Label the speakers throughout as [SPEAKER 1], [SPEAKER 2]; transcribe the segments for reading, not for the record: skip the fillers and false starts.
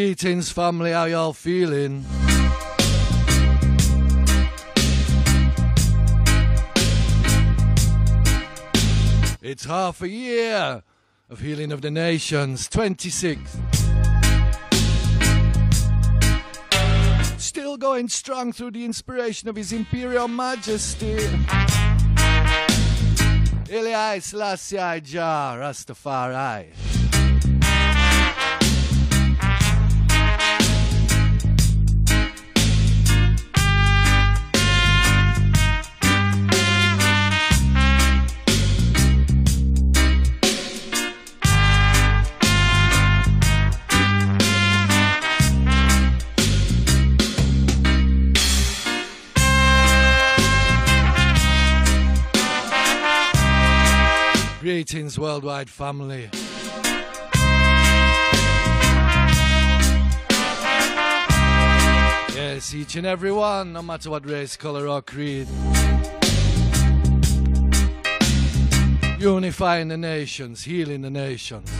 [SPEAKER 1] Greetings, family. How y'all feeling? It's half a year of Healing of the Nations, 26th. Still going strong through the inspiration of His Imperial Majesty. Haile Selassie Jah Rastafari. Greetings, worldwide family. Yes, each and every one, no matter what race, color, or creed. Unifying the nations, healing the nations.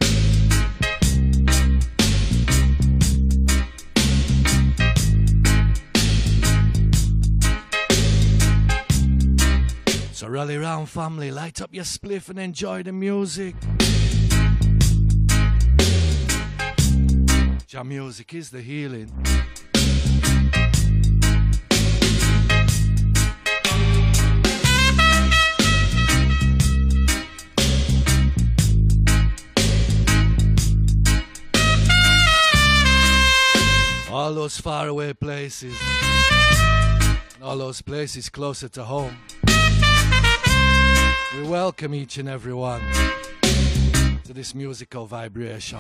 [SPEAKER 1] So rally round, family, light up your spliff and enjoy the music. Jah music is the healing. All those faraway places, and all those places closer to home. We welcome each and every one to this musical vibration.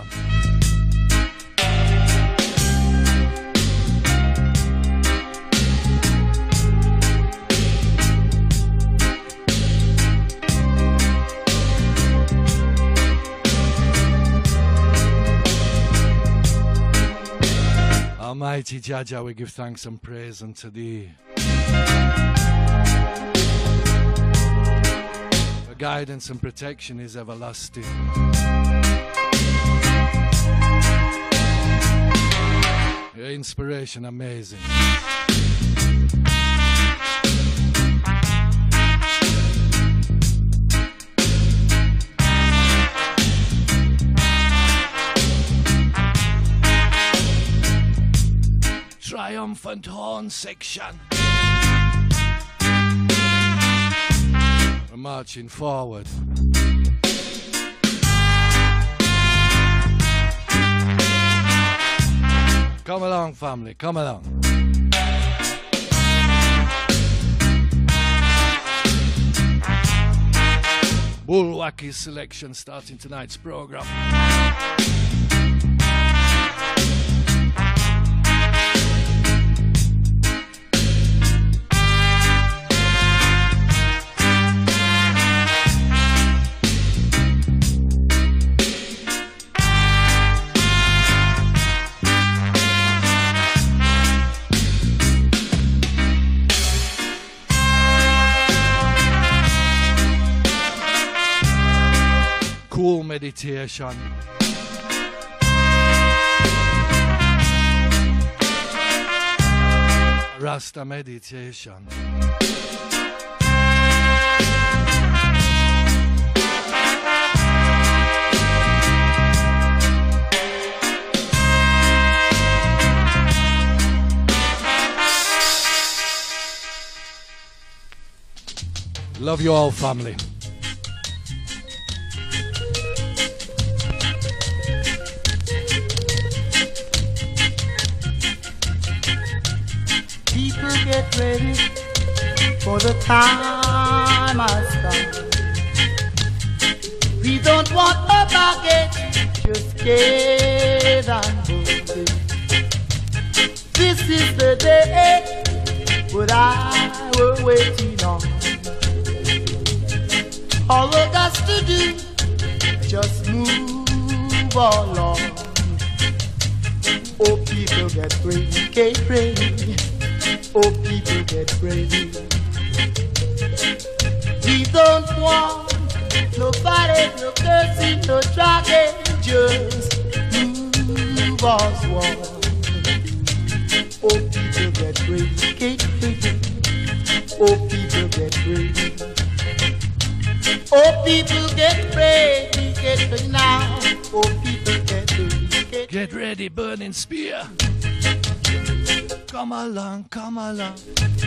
[SPEAKER 1] Almighty Jah, we give thanks and praise unto Thee. Guidance and protection is everlasting. Your inspiration amazing. Triumphant horn section. Marching forward. Come along, family, come along. Bullwacky selection starting tonight's program. Cool meditation. Rasta meditation. Love you all, family.
[SPEAKER 2] Get ready for the time has come. We don't want a baggage, just get on board. This is the day what I was waiting on. All we got to do, just move along. Oh, people get ready. Oh, people get ready. We don't want nobody, no cursing, no dragging. Just move Oswald. Oh, people get ready, get ready. Oh, people get ready. Oh, people get ready now. Oh, people get ready,
[SPEAKER 1] Get ready, burning spear. Come along, come along.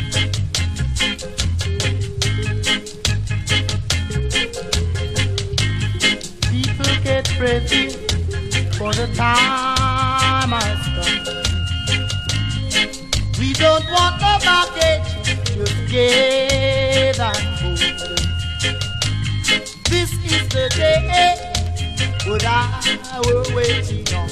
[SPEAKER 2] People get ready for the time has come. We don't want no baggage, just get on board. This is the day what I was waiting on.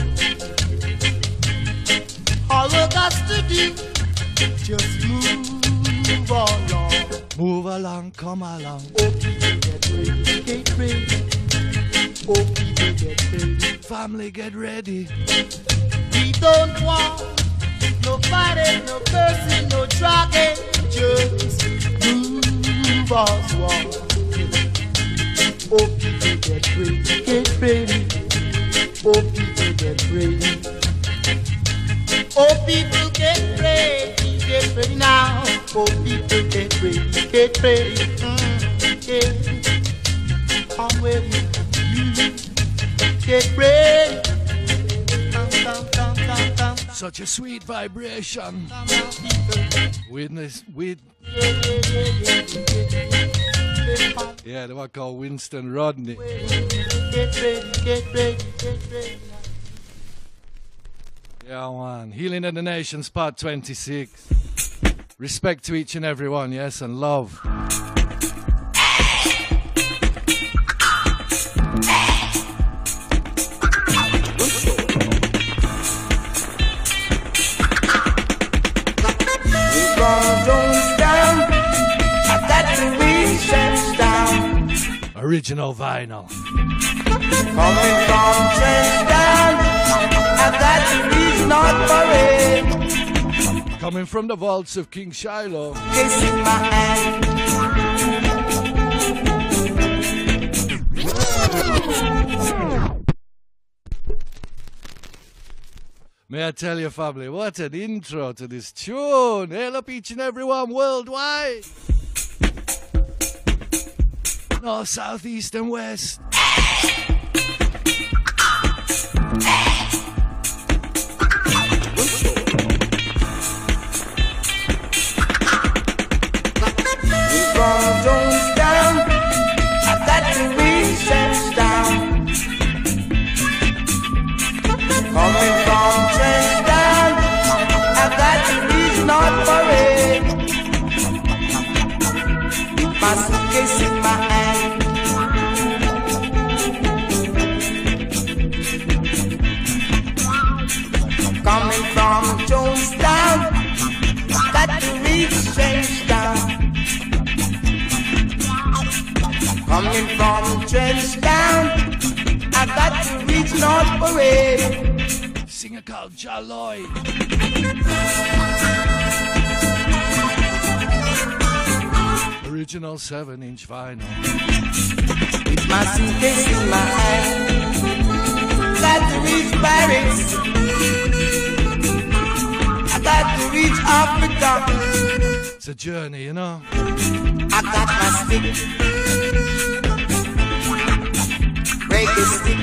[SPEAKER 2] All we got to do, just move along.
[SPEAKER 1] Move along, come along.
[SPEAKER 2] Oh, people get ready, get ready. Oh, people get ready.
[SPEAKER 1] Family, get ready.
[SPEAKER 2] We don't want no fighting, no cursing, no dragging. Just move us along. Oh, people get ready, get ready. Oh, people get ready. Oh, people get ready now. Oh, people get ready, get ready. Yeah. Come with me, get ready. Come.
[SPEAKER 1] Such a sweet vibration. Witness, yeah, the one called Winston Rodney.
[SPEAKER 2] Get ready.
[SPEAKER 1] Yeah, man. Healing of the Nations, part 26. Respect to each and every one, yes, and love. Original vinyl.
[SPEAKER 2] Coming from Trenchtown, and that is not parade.
[SPEAKER 1] Coming from the vaults of King Shiloh.
[SPEAKER 2] Kissing my hand.
[SPEAKER 1] May I tell you, family, what an intro to this tune. Hail up each and every one worldwide. North, south, east and west.
[SPEAKER 2] From Jonestown, I've got to reach Trenchtown. Coming from Trenchtown, I've got to reach North Parade. With my suitcase in my hand. Coming from Jonestown, I've got to reach Trenchtown. Coming from Trenchtown, I got to reach North Parade.
[SPEAKER 1] Singer called Jaloy. Original 7-inch vinyl.
[SPEAKER 2] With my suitcase in my hand, got to reach Paris. I got to reach Africa.
[SPEAKER 1] It's a journey, you know.
[SPEAKER 2] I got my stick. Reggae stick,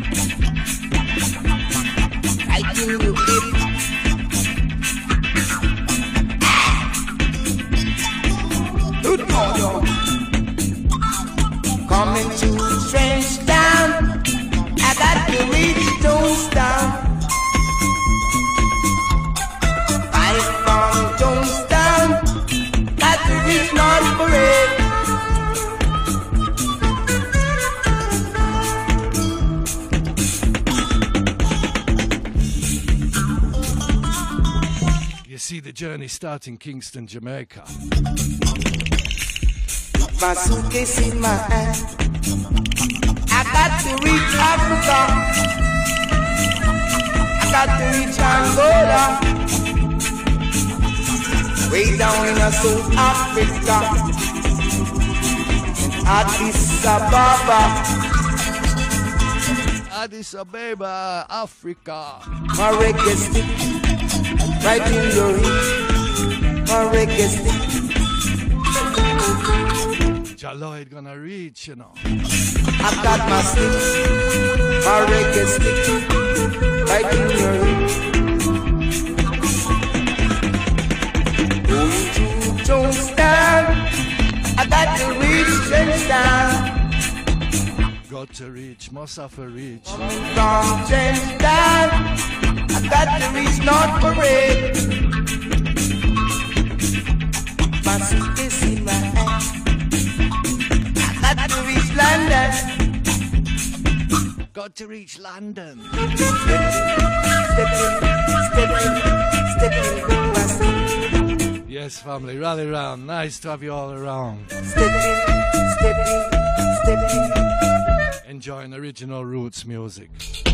[SPEAKER 2] right in your hip. Good morning. Coming to Trenchtown, I got to reach Jonestown. Right from Jonestown, got to reach North Parade.
[SPEAKER 1] See the journey start in Kingston, Jamaica.
[SPEAKER 2] My suitcase in my hand, I got to reach Africa. I got to reach Angola. Way down in South Africa, Addis Ababa.
[SPEAKER 1] Addis Ababa, Africa.
[SPEAKER 2] My reggae stick, right in your reach. My reggae stick.
[SPEAKER 1] Jaloid gonna reach, you know.
[SPEAKER 2] I got my stick, my reggae stick, right in your reach. Don't stand, I got to reach and stand.
[SPEAKER 1] Got to reach, must have to reach.
[SPEAKER 2] From change down, I got to reach North Parade. My suitcase in my hand, I got to reach London.
[SPEAKER 1] Got to reach London.
[SPEAKER 2] Stepping.
[SPEAKER 1] Yes, family, rally round. Nice to have you all around.
[SPEAKER 2] Stepping.
[SPEAKER 1] Enjoying original roots music.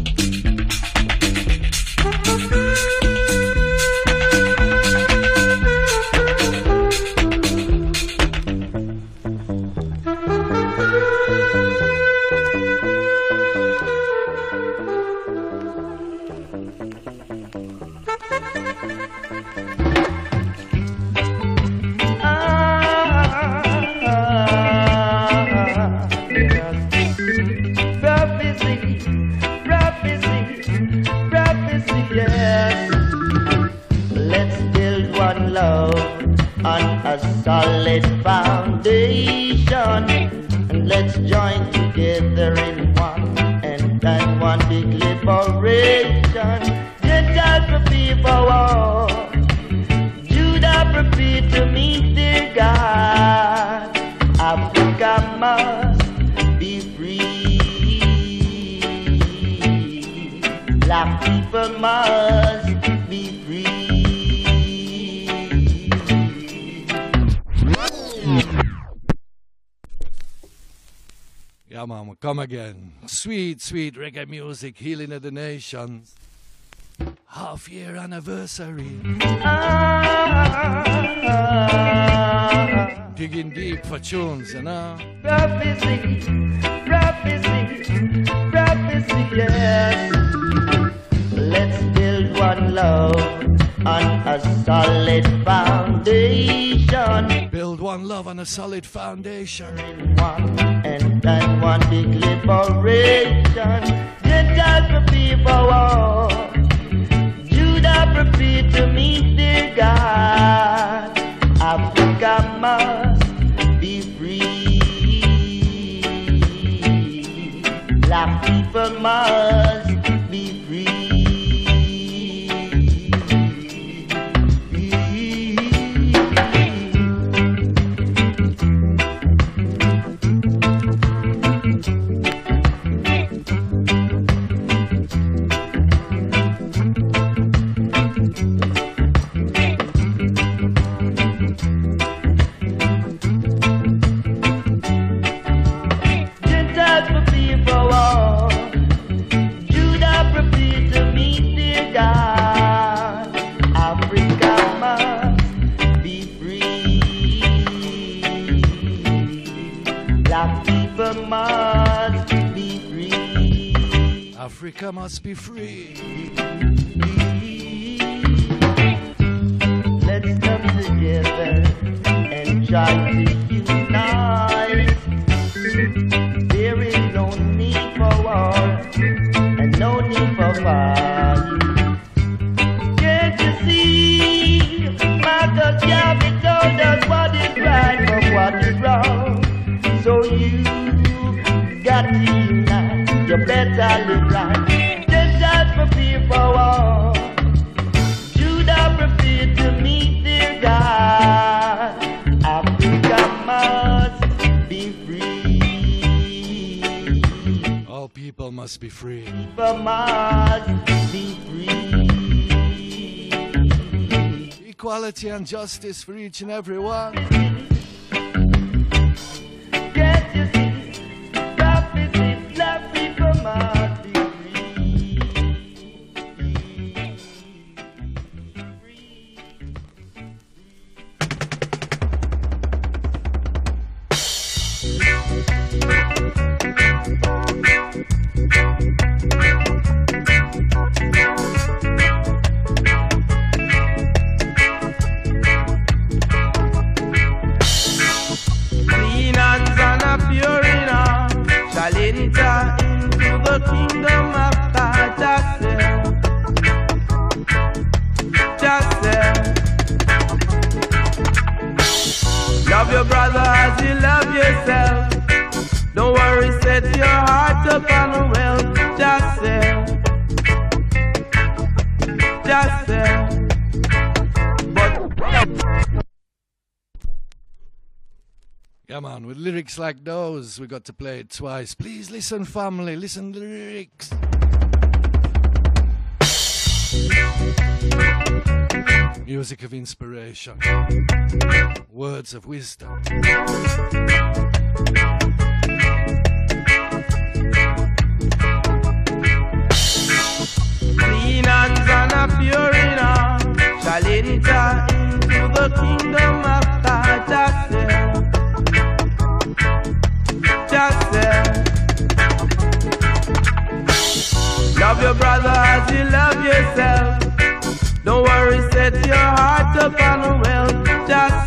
[SPEAKER 2] Solid foundation, and let's join together in one and plan one big liberation. Gentiles prepare for war, Judah prepare to meet their God. Africa must be free, black people must be free.
[SPEAKER 1] Yeah, mama, come again. Sweet, sweet reggae music, healing of the nations. Half-year anniversary. Digging deep for tunes, you know.
[SPEAKER 2] Prophecy, yes. Let's build one love on a solid foundation.
[SPEAKER 1] Build one love on a solid foundation.
[SPEAKER 2] One and then one big liberation. Gentiles prepare for war, Judah prepare to meet their God. Africa must be free, black people must be free.
[SPEAKER 1] Africa must be free.
[SPEAKER 2] Let's come together and try to unite. There is no need for war and no need for fight. Can't you see? Marcus Garvey told us what is right from what is wrong. So you got to unite. You better live right. Gentiles prepare for war, Judah prepare to meet their God. Africa must be free.
[SPEAKER 1] All people must be free.
[SPEAKER 2] People must be free.
[SPEAKER 1] Equality and justice for each and every one.
[SPEAKER 2] Can't you see? Prophecy, black people must be free.
[SPEAKER 1] one. With lyrics like those, we got to play it twice. Please listen, family, listen to the lyrics. Music of inspiration. Words of wisdom.
[SPEAKER 3] Clean hands and a pure in heart shall enter into the kingdom of God. Just love your brother as you love yourself. Don't worry, set your heart upon wealth. Just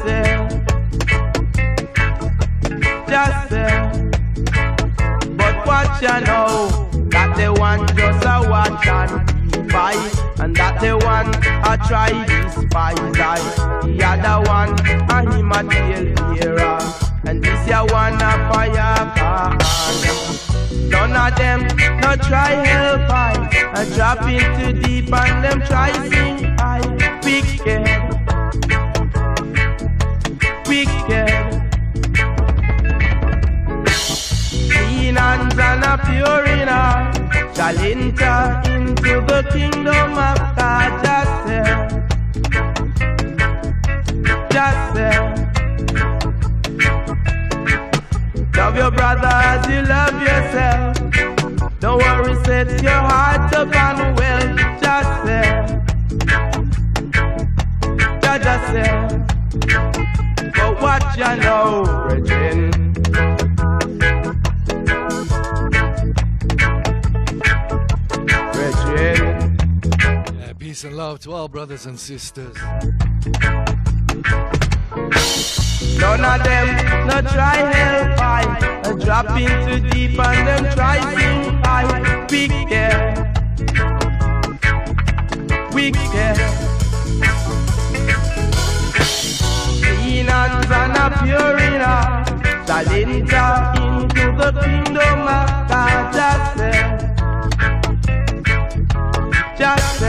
[SPEAKER 3] but watch you know that the one just a watch and keep by, and that the one a try despise I. The other one a him a tailbearer, and this ya one a fire car. None of them no try help I, drop into deep and them try sing I. Wicked, wicked. Clean hands and a pure in heart shall enter into the kingdom of God. Just love your brother as you love yourself. Don't worry, set your heart upon wealth. Just but what you know, Regine.
[SPEAKER 1] Yeah, peace and love to all brothers and sisters.
[SPEAKER 3] None of them no try help I, drop into deep and them try sing I. Wicked, wicked. Clean hands and a pure in heart shall enter into the kingdom of God. Just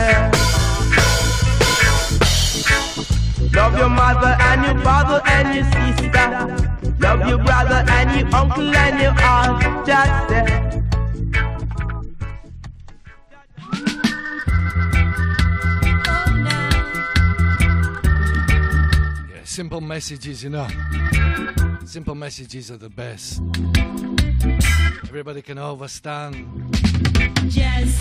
[SPEAKER 3] love your mother and your father and your sister. Love your brother and your uncle and your aunt. Just
[SPEAKER 1] Yeah, simple messages, you know. Simple messages are the best. Everybody can understand.
[SPEAKER 4] Just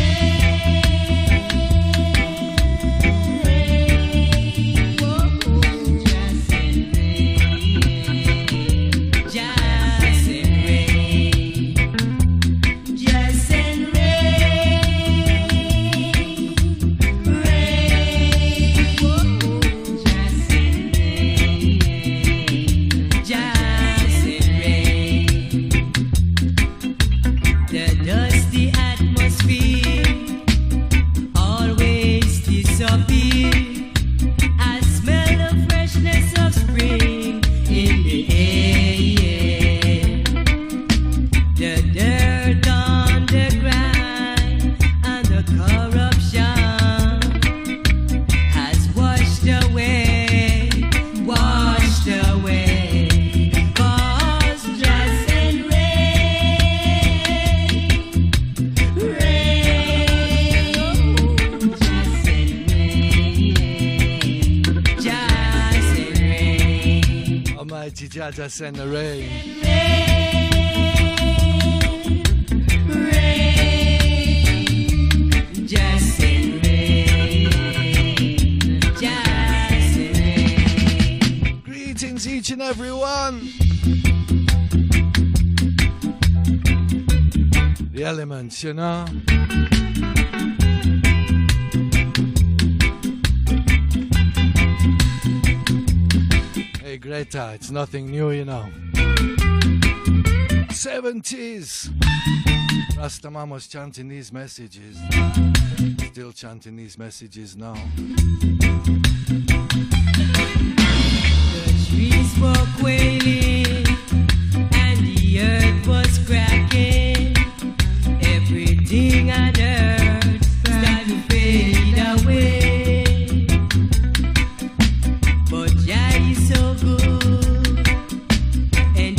[SPEAKER 1] Jaja send the rain.
[SPEAKER 4] Just send rain. Just send rain.
[SPEAKER 1] Greetings each and every one. The elements, you know. Greta, it's nothing new, you know. 70s. Rastaman was chanting these messages. Still chanting these messages now.
[SPEAKER 4] The trees were quailing and the earth was cracking. Everything on earth started to fade away. But Jah is so good, and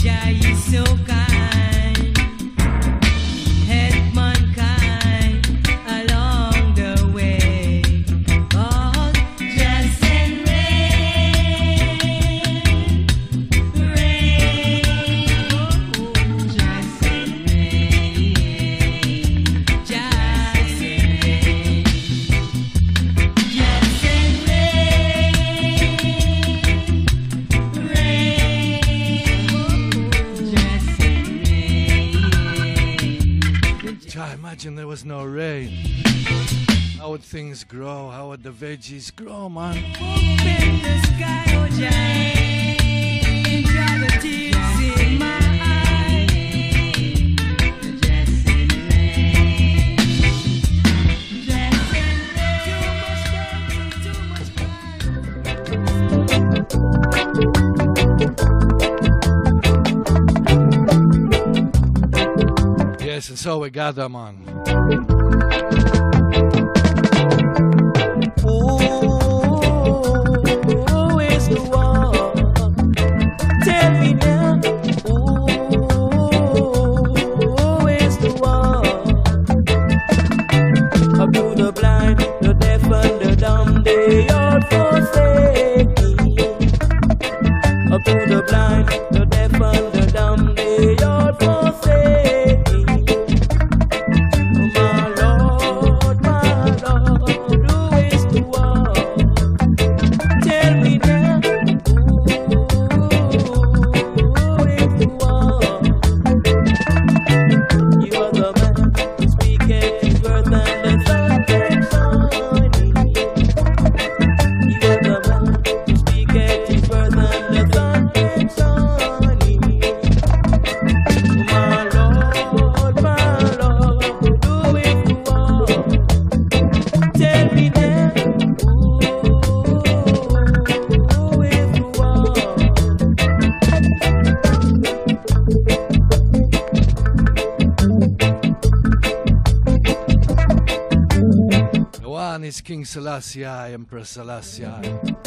[SPEAKER 1] was no rain, how would things grow? How would the veggies grow, man?
[SPEAKER 4] Open the sky, oh giant, dry the tears in my eyes. Blessing rain, blessing rain. Too much crying.
[SPEAKER 1] Yes, and so we gather, man. King Selassie, Emperor Selassie.
[SPEAKER 3] My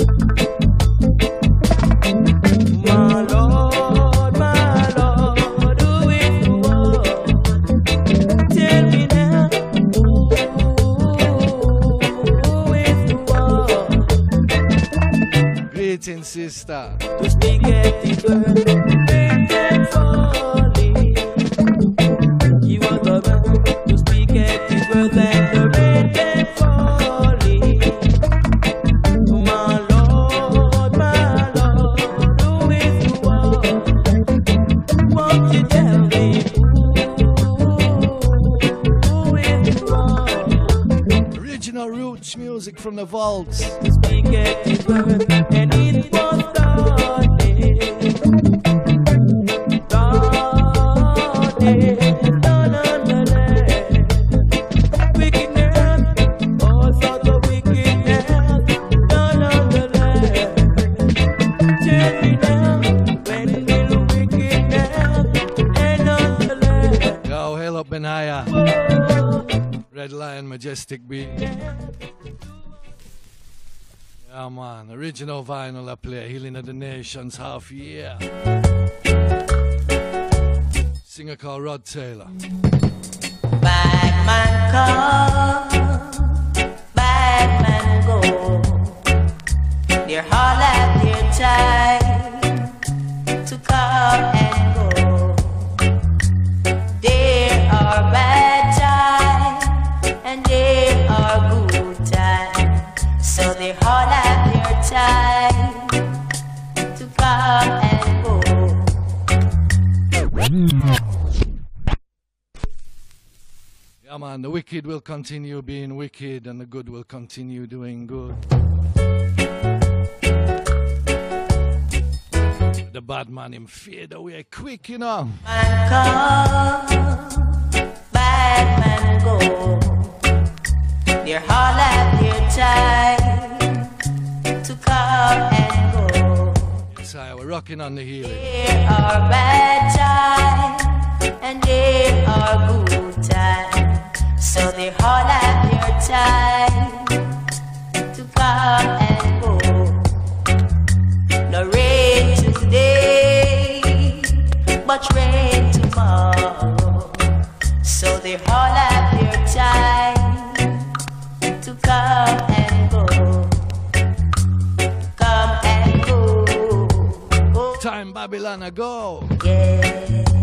[SPEAKER 3] Lord, who is the one? Tell me now, who is the one?
[SPEAKER 1] Greetings, sister.
[SPEAKER 3] To speak at the word, rain and falling. You are the man to speak at the word and the rain and falling.
[SPEAKER 1] Music from the vaults.
[SPEAKER 3] Speak at the word, and it was done on the land. Wickedness, all sorts of wickedness, done on the land. Tell me now, when will wickedness end on the land?
[SPEAKER 1] Go, hail up Benaya. Red Lion, Majestic B. Yeah, man, original vinyl I play, Healing of the Nations, half year. Singer called Rod Taylor.
[SPEAKER 2] Bad man come, bad man go. They're all at their time to come and go. There are bad times and there are good times. So they're all at their time to come and go.
[SPEAKER 1] Yeah, man, the wicked will continue being wicked and the good will continue doing good. The bad man him fade away quick, you know.
[SPEAKER 2] Man come, bad man go. They're all at their time to come and go.
[SPEAKER 1] Yes, we're rocking on the healing.
[SPEAKER 2] There are bad times and there are good times. So they're all at their time to come and go. No rain today, but rain tomorrow. So they're all at their time to come and go. Come and go. Go.
[SPEAKER 1] Time Babylon go.
[SPEAKER 2] Yeah.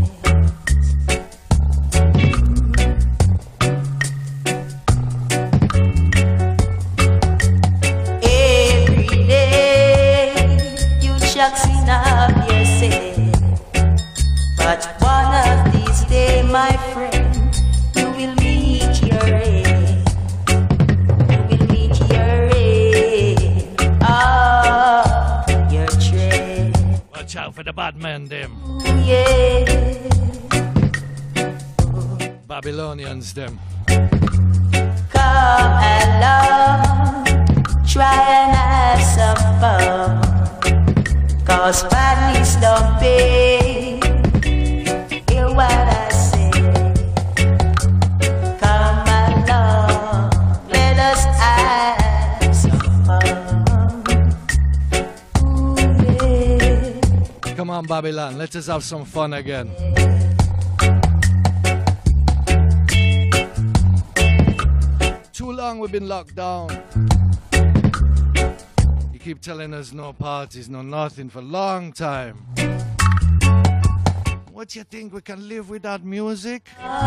[SPEAKER 2] Seen of yourself, but one of these days, my friend, you will meet your
[SPEAKER 1] bad men them.
[SPEAKER 5] Yeah.
[SPEAKER 1] Babylonians them.
[SPEAKER 5] Come along, try and have some fun, 'cause badness don't pay. Hear what I say. Come along, let us have some fun. Ooh, yeah.
[SPEAKER 1] Come on, Babylon, let us have some fun again. Too long we've been locked down. You keep telling us no parties, no nothing for a long time. What you think, we can live without music?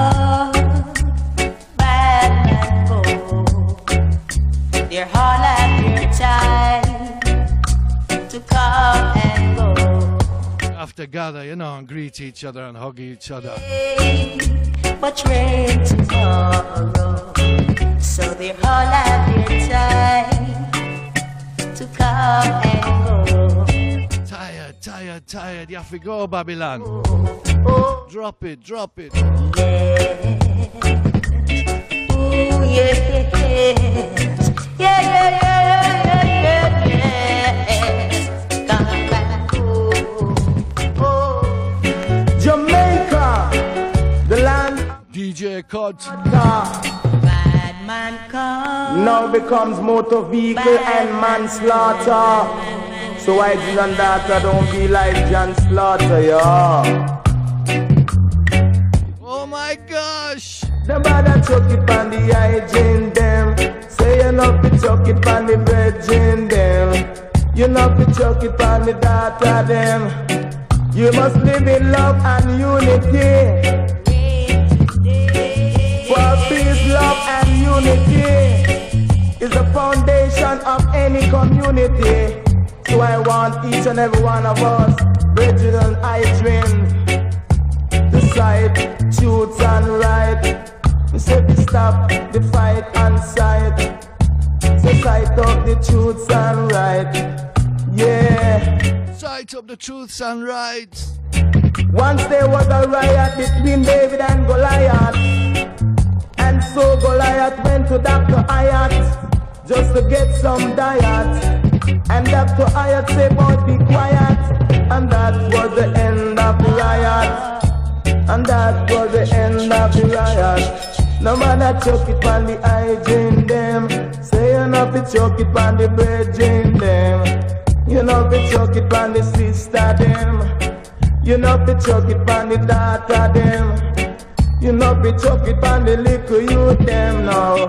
[SPEAKER 5] Bad man go. They're all at your time to come and go.
[SPEAKER 1] Have to gather, you know, and greet each other and hug each other.
[SPEAKER 5] But rain tomorrow, so they're all at your time to come and go.
[SPEAKER 1] Tired, tired, tired. You have to go, Babylon.
[SPEAKER 5] Oh,
[SPEAKER 1] Drop it, drop it.
[SPEAKER 5] yeah. Ooh, yes. Yeah, yeah, yeah, yeah, yeah, yeah. Come back, oh.
[SPEAKER 3] Jamaica, the land
[SPEAKER 1] DJ Cut.
[SPEAKER 5] Bad man come.
[SPEAKER 3] now becomes motor vehicle and manslaughter. So I did and daughter don't be like John Slaughter, yeah.
[SPEAKER 1] Oh my gosh.
[SPEAKER 3] The bother chuck it on the hygiene them. Say you know fi chuck it on the virgin them. You know fi chuck it on the daughter them. You must live in love and unity. For peace, love and unity is the foundation of any community. So I want each and every one of us, brethren and hygiene, to sight, truth and right. We say to stop the fight and sight. So sight up the truths and right. Yeah.
[SPEAKER 1] Sight up the truths and rights.
[SPEAKER 3] Once there was a riot between David and Goliath. And so Goliath went to Dr. Ayat just to get some diet. And Dr. Ayat said, "Boy, be quiet." And that was the end of the riot. And that was the end of the riot. No matter chuck it on the hygiene them. Say you know fi chuck it on the virgin them. You know fi chuck it on the sister them. You know fi chuck it on the daughter them. You know fi chuck it on the little youth them now.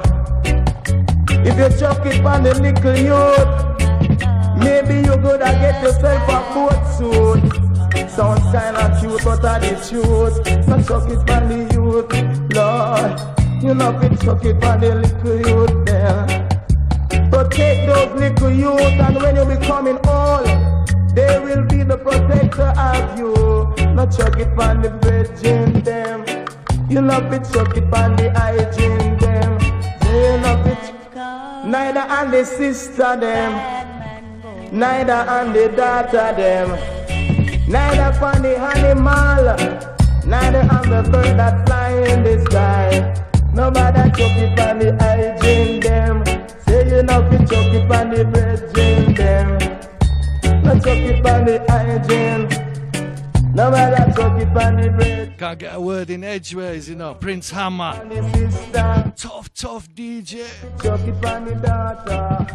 [SPEAKER 3] If you chuck it on the little youth, maybe you coulda get yourself a boat suit. Sounds kinda cute, but are the truth. So chuck it on the youth, Lord. You know fi chuck it on the little youth there. Protect those little youth, and when you becoming old, they will be the protector of you. Not chuck it on the virgin them. You know fi chuck it on the hygiene them. You know fi neither on the sister them, neither on the daughter them, neither on the animal, neither on the bird that fly in the sky. Nobody chuck it on the hygiene them. Say you know fi chuck it on the virgin them. No chuck it on the hygiene. Nobody chuck it on the virgin.
[SPEAKER 1] Can't get a word in edgeways, you know. Prince Hammer.
[SPEAKER 3] On the sister,
[SPEAKER 1] Tough, tough DJ.
[SPEAKER 3] chuck it on the daughter.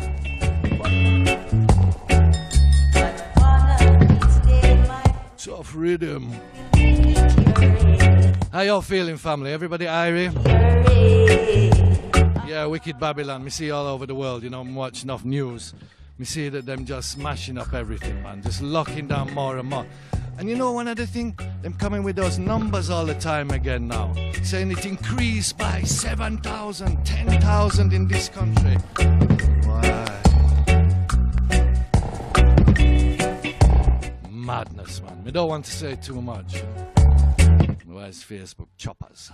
[SPEAKER 1] Tough rhythm. How y'all feeling, family? Everybody irie? Yeah, wicked Babylon. Me see all over the world, you know, I'm watching enough news. Me see that them just smashing up everything, man. Just locking down more and more. And you know one other thing? Them coming with those numbers all the time again now. Saying it increased by 7,000, 10,000 in this country. Why? Madness, man. We don't want to say too much. Where's Facebook choppers?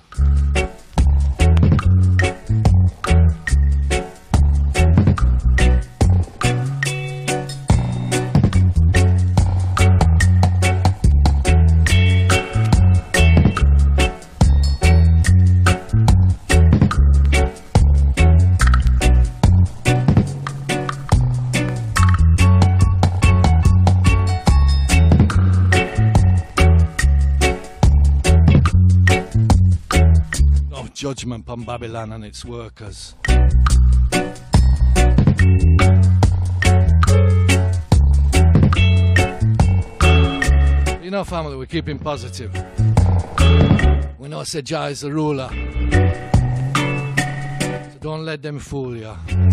[SPEAKER 1] judgment upon Babylon and its workers. You know, family, we're keeping positive. We know Sir Jah is the ruler. So don't let them fool you.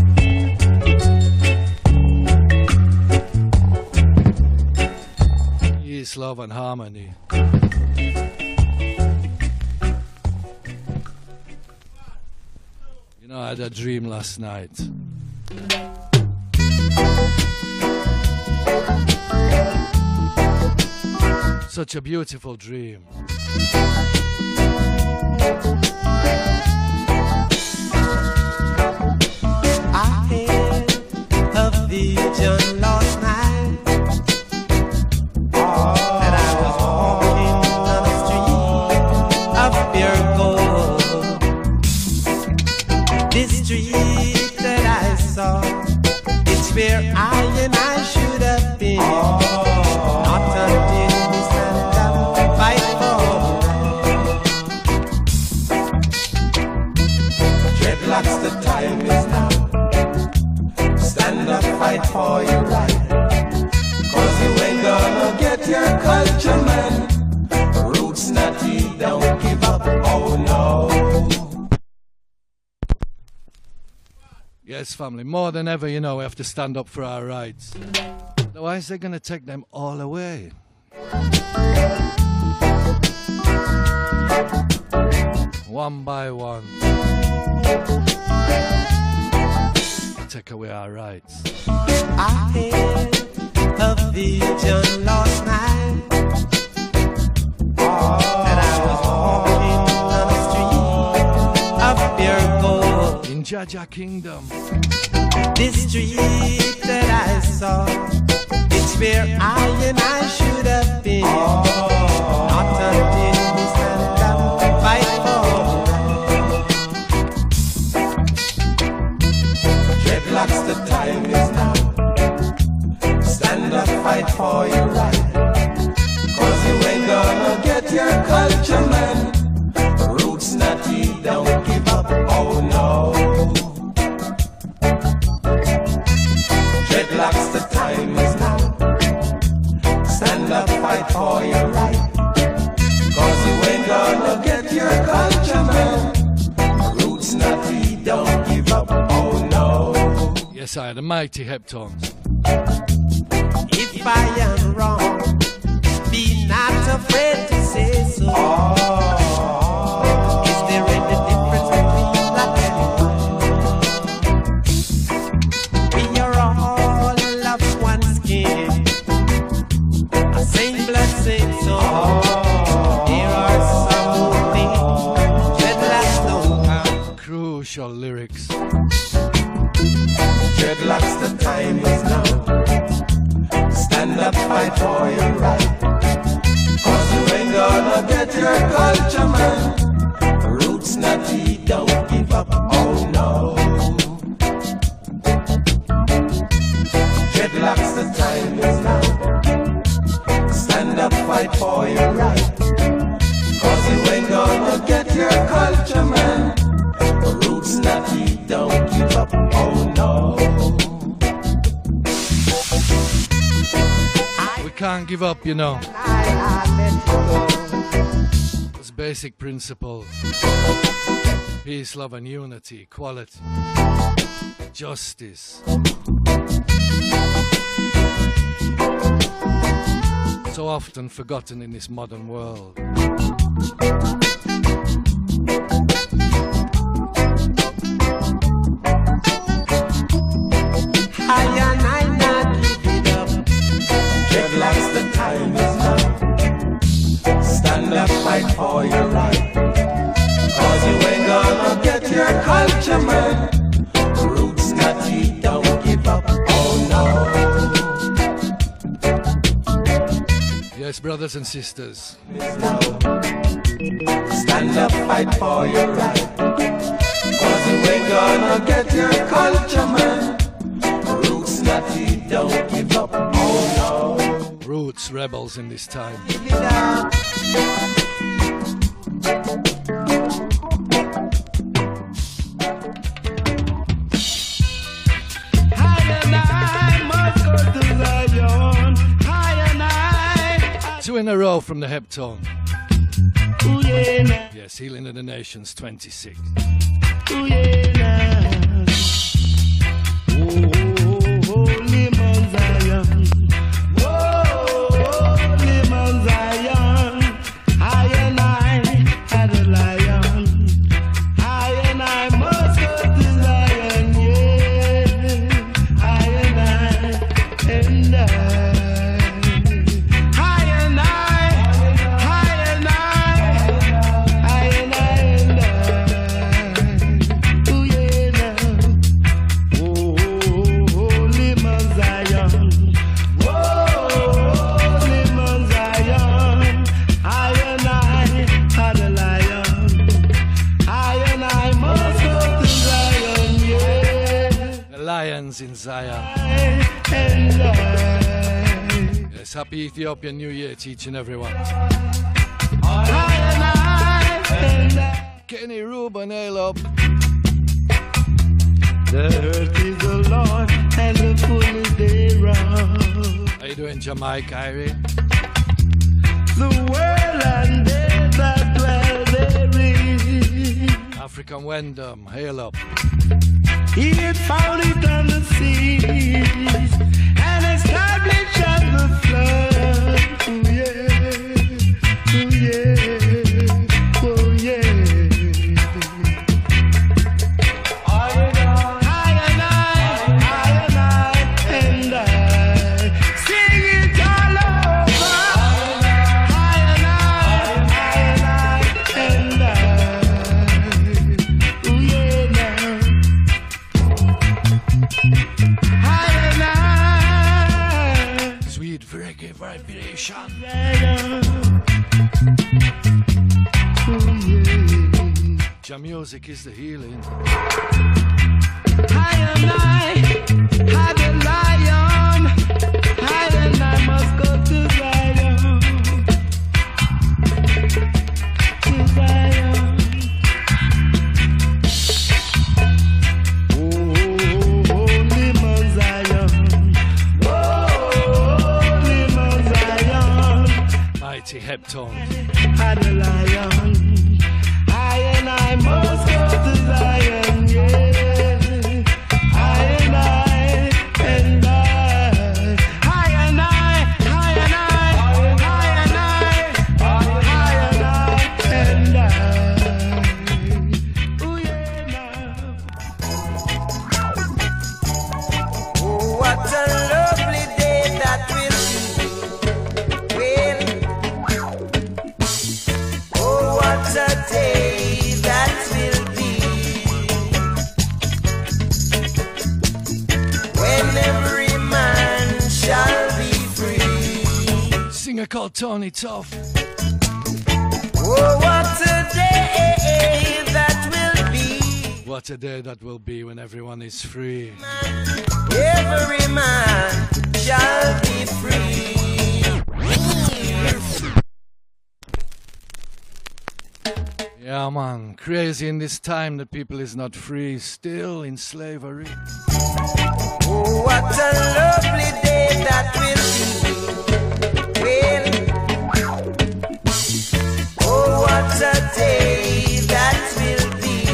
[SPEAKER 1] Peace, love, and harmony. You know, I had a dream last night. Such a beautiful dream.
[SPEAKER 6] I had a vision last night that I was walking on the street of pure gold. This street that I saw, it's where I should have been. Not until we stand up, fight for dreadlocks, the time is now. Stand up, fight for your right. 'Cause you ain't gonna get your culture, man. Roots natty, don't give up, oh no.
[SPEAKER 1] Yes, family, more than ever, you know, we have to stand up for our rights. Otherwise, they're going to take them all away. One by one. Take away our rights.
[SPEAKER 6] I had a vision last night that I was walking on the street of pure gold.
[SPEAKER 1] In Jaja Kingdom.
[SPEAKER 6] This street that I saw, it's where I should have been. Not until we stand up, fight for dreadlocks, the time is now. Stand up, fight for your right. 'Cause you ain't gonna get your culture, man. Roots natty, don't give up, oh no. Dreadlocks, the time is now. Stand up, fight for your right. 'Cause you ain't gonna get your culture, man. Roots natty, don't give up, oh no.
[SPEAKER 1] Yes, I had a mighty heptones.
[SPEAKER 6] If I am wrong, be not afraid to say so. Is there any difference between black and white? We are all of one skin, a same blood, same soul. There are some things dreadlocks don't have.
[SPEAKER 1] Crucial lyrics.
[SPEAKER 6] Dreadlocks, the time is now. Stand up, fight for your right. 'Cause you ain't gonna get your culture, man. Roots natty, don't give up, oh no. Dreadlocks, the time is now. Stand up, fight for your right. 'Cause you ain't gonna get your culture, man. Roots natty, don't give up, oh no.
[SPEAKER 1] We can't give up, you know. It's basic principles. Peace, love, and unity, equality, justice. So often forgotten in this modern world.
[SPEAKER 6] I not give it up. Dreadlocks, the time is now. Stand up, fight for your right. 'Cause you ain't gonna get your culture, man. Roots natty, don't give up, oh no.
[SPEAKER 1] Yes, brothers and sisters.
[SPEAKER 6] Stand up, fight for your right. 'Cause you ain't gonna get your culture, man. Roots natty, don't give up, oh no.
[SPEAKER 1] Roots rebels in this time. 2 in a row from the Heptone.
[SPEAKER 2] Ooh, yeah, nah.
[SPEAKER 1] Yes, Healing of the Nations 26.
[SPEAKER 2] Ooh, yeah, nah. Oh, holy Mount Zion. Oh, holy Mount Zion. I and I had a lion. I and I must go to Zion, yeah. I and I and I.
[SPEAKER 1] Lions in Zion. Yes, happy Ethiopian New Year to each and everyone. Kenny Reuben, hail up.
[SPEAKER 2] The earth is the Lord and the fullness thereof.
[SPEAKER 1] How you doing, Jamaica, Irie?
[SPEAKER 2] The world and they that dwell therein.
[SPEAKER 1] African Wendom, hail up.
[SPEAKER 2] He had found it on the seas and established on the flood. Oh yeah, oh yeah, oh yeah.
[SPEAKER 1] Vibration. Jam music is the healing.
[SPEAKER 2] I and I had a lion. I and I must go to Zion. To Zion. Oh, holy Mount Zion. Holy Mount Zion.
[SPEAKER 1] Mighty Heptone.
[SPEAKER 2] Had a lion. I and I must go to Zion, yeah. I and I and I. I and I, I and I, I and I, I and I and I. Ooh, yeah, now.
[SPEAKER 5] Oh, what a lovely day that will be. Well, oh, what a day that will be. When every man shall be free.
[SPEAKER 1] Singer called Tony Tough.
[SPEAKER 5] Oh, what a day that will be.
[SPEAKER 1] What a day that will be when everyone is free.
[SPEAKER 5] Every man shall be free.
[SPEAKER 1] Yeah, man, crazy in this time that people is not free, still in slavery.
[SPEAKER 5] Oh, what a lovely day that will be. Well, oh, what a day that will be.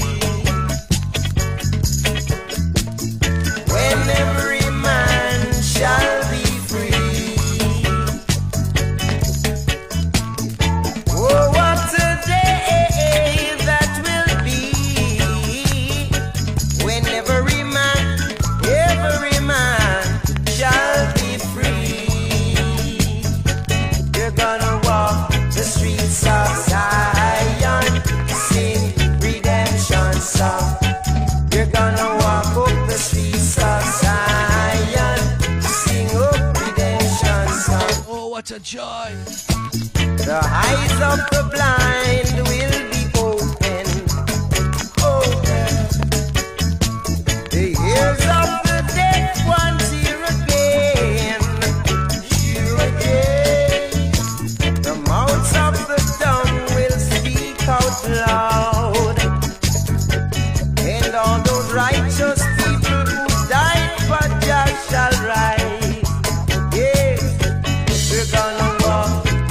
[SPEAKER 5] When every man shall be free. Oh, what a day that will be. When every man shall be free. You're gonna walk the streets of Zion, sing redemption song. You're gonna walk up the streets of Zion, sing up redemption song.
[SPEAKER 1] Oh, what a joy!
[SPEAKER 5] The eyes of the blind will be open, open. The ears of the deaf ones hear again, hear again. The mouths of the dumb will speak out loud. And all those righteous people who died for Jah shall rise. Yes, we're gonna walk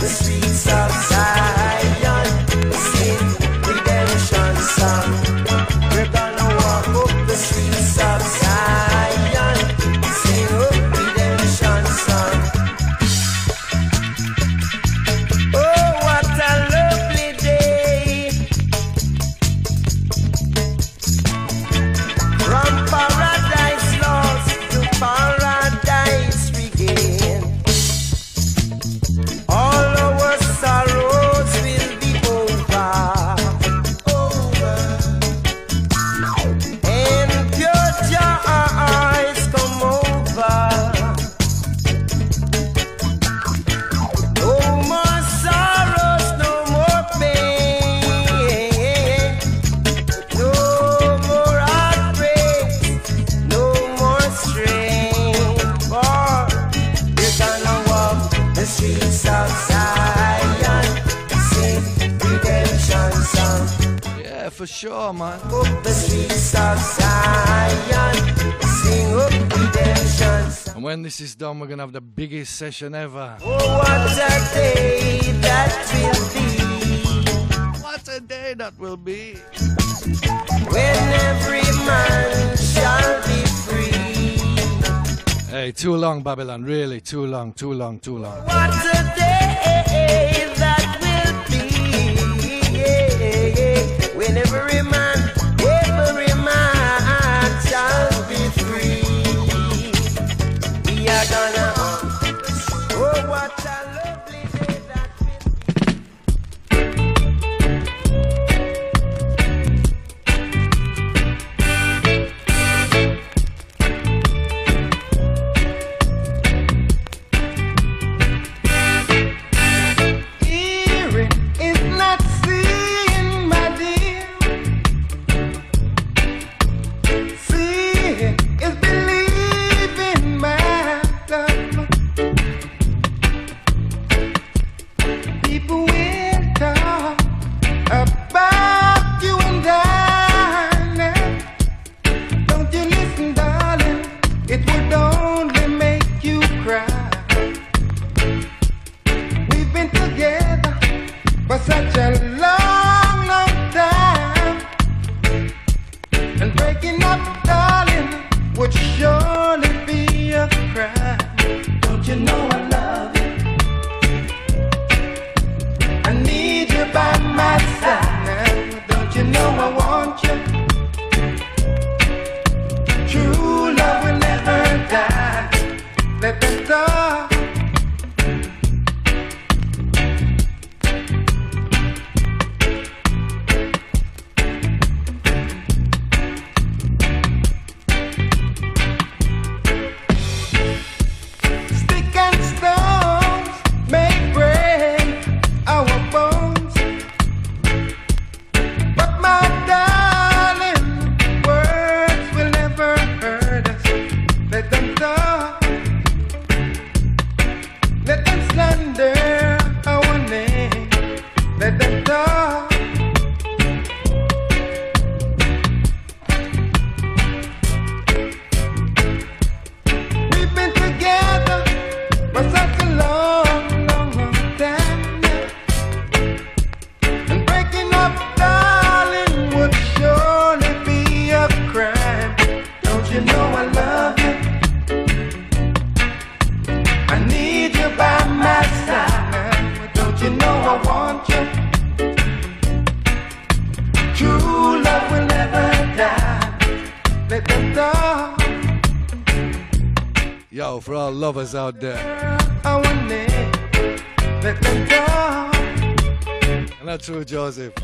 [SPEAKER 1] for sure, man.
[SPEAKER 5] Up the streets of Zion, sing up redemption song.
[SPEAKER 1] And when this is done, we're gonna have the biggest session ever.
[SPEAKER 5] Oh, what a day that will be.
[SPEAKER 1] What a day that will be.
[SPEAKER 5] When every man shall be free.
[SPEAKER 1] Hey, too long, Babylon. Really, too long, too long, too long.
[SPEAKER 5] What a day that will be. When every man shall be free. We are gonna. Oh, what a lovely day that
[SPEAKER 2] Hearing is not seeing, my dear. Seeing is believing, my love. People will talk about you and I now. Don't you listen, darling? It would only make you cry. We've been together for such a long, long time. And breaking up, darling, would surely be a crime. Don't you know I love you? I need you by my side now. Don't you know I want you? True love will never die. Let them talk. Stick and stones may break our bones, but my darling, words will never hurt us. Let them talk, let them slander our name, let them talk. We've been together for such a long, long, long time now. And breaking up, darling, would surely be a crime. Don't you know I love you? I need you by my side. Don't you know I want you? True love will never die. Let them talk.
[SPEAKER 1] Yo, for all lovers out there.
[SPEAKER 2] Our name. Let them talk.
[SPEAKER 1] And that's true, Joseph.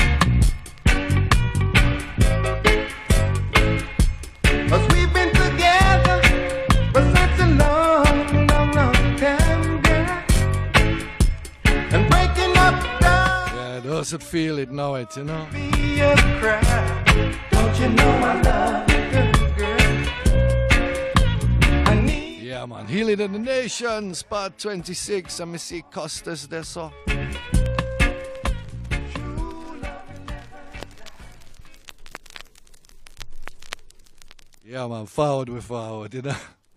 [SPEAKER 2] Cause we've been together for such a long, long, long time, girl. And breaking up,
[SPEAKER 1] Yeah, those that feel it know it, you know.
[SPEAKER 2] be a cry. Don't you know I love you, girl? I need
[SPEAKER 1] Yeah, man. Healing of the Nations, part 26. And me see Costas there, so. Yeah, man. Forward with forward, you know.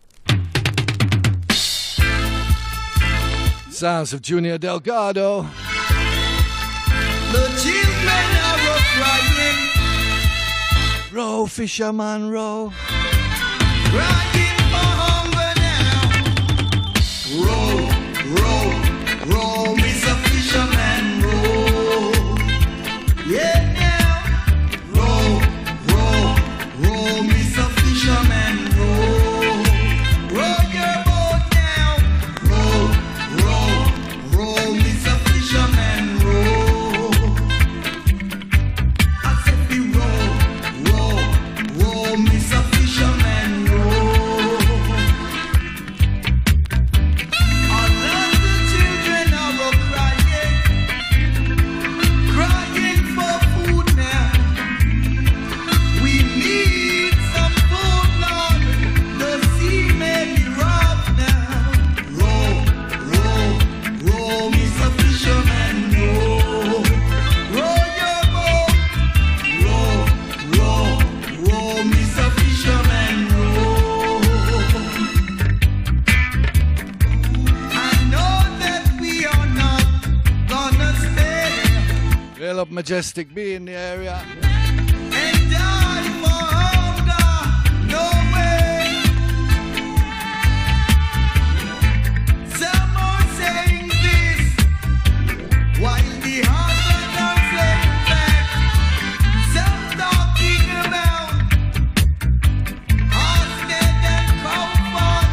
[SPEAKER 1] Sounds of Junior Delgado.
[SPEAKER 6] The children are crying,
[SPEAKER 1] Row, fisherman, row.
[SPEAKER 6] crying for hunger now. Row, row, row, Mr. Fisherman, row. Yeah, yeah. Row, row, row, Mr. Fisherman, row. Row your boat now. Row, row, row, Mr. Fisherman, row. I said be row, row, row, Mr. Fisherman, row. All of the children are crying, crying for food now. We need some food, Lord. The sea may be rough now. Row, row, row, Mr. Fisherman, row. Row your boat,
[SPEAKER 1] Majestic B in the area.
[SPEAKER 6] And die for hunger, no way. Some are saying this, while the others are saying that. Some talking about hostage and comfort.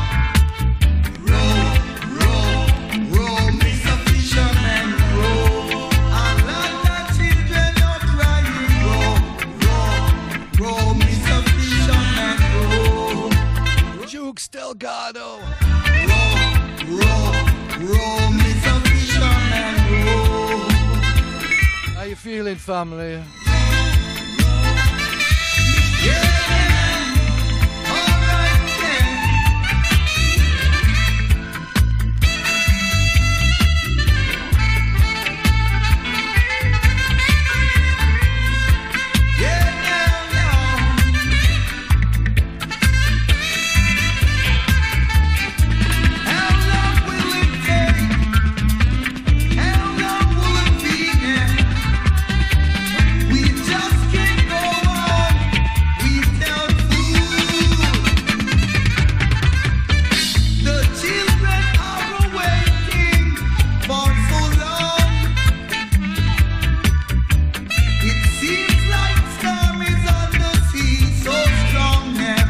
[SPEAKER 6] Row, Mr. Fisherman, row. A lot of children are crying. Row, Mr. Fisherman, row.
[SPEAKER 1] Jukes Delgado.
[SPEAKER 6] Row, Mr. Fisherman, row.
[SPEAKER 1] How you feeling, family?
[SPEAKER 6] Yeah, all right then. Yeah, now. How long will it take? How long will it be? We just can't go on without food. The children are waiting for so long. It seems like storm is on the sea, so strong now.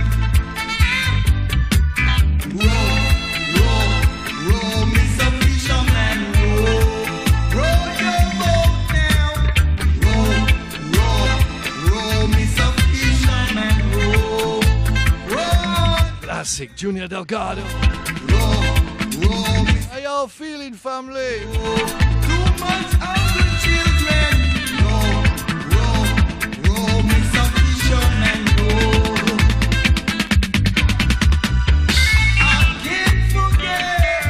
[SPEAKER 6] Row, Mr. Fisherman, row your boat now. Row, Mr. Fisherman, row.
[SPEAKER 1] Classic Junior Delgado.
[SPEAKER 6] Row,
[SPEAKER 1] How y'all feeling, family?
[SPEAKER 6] too much hungry children. Row, Mr. Fisherman, I can't forget,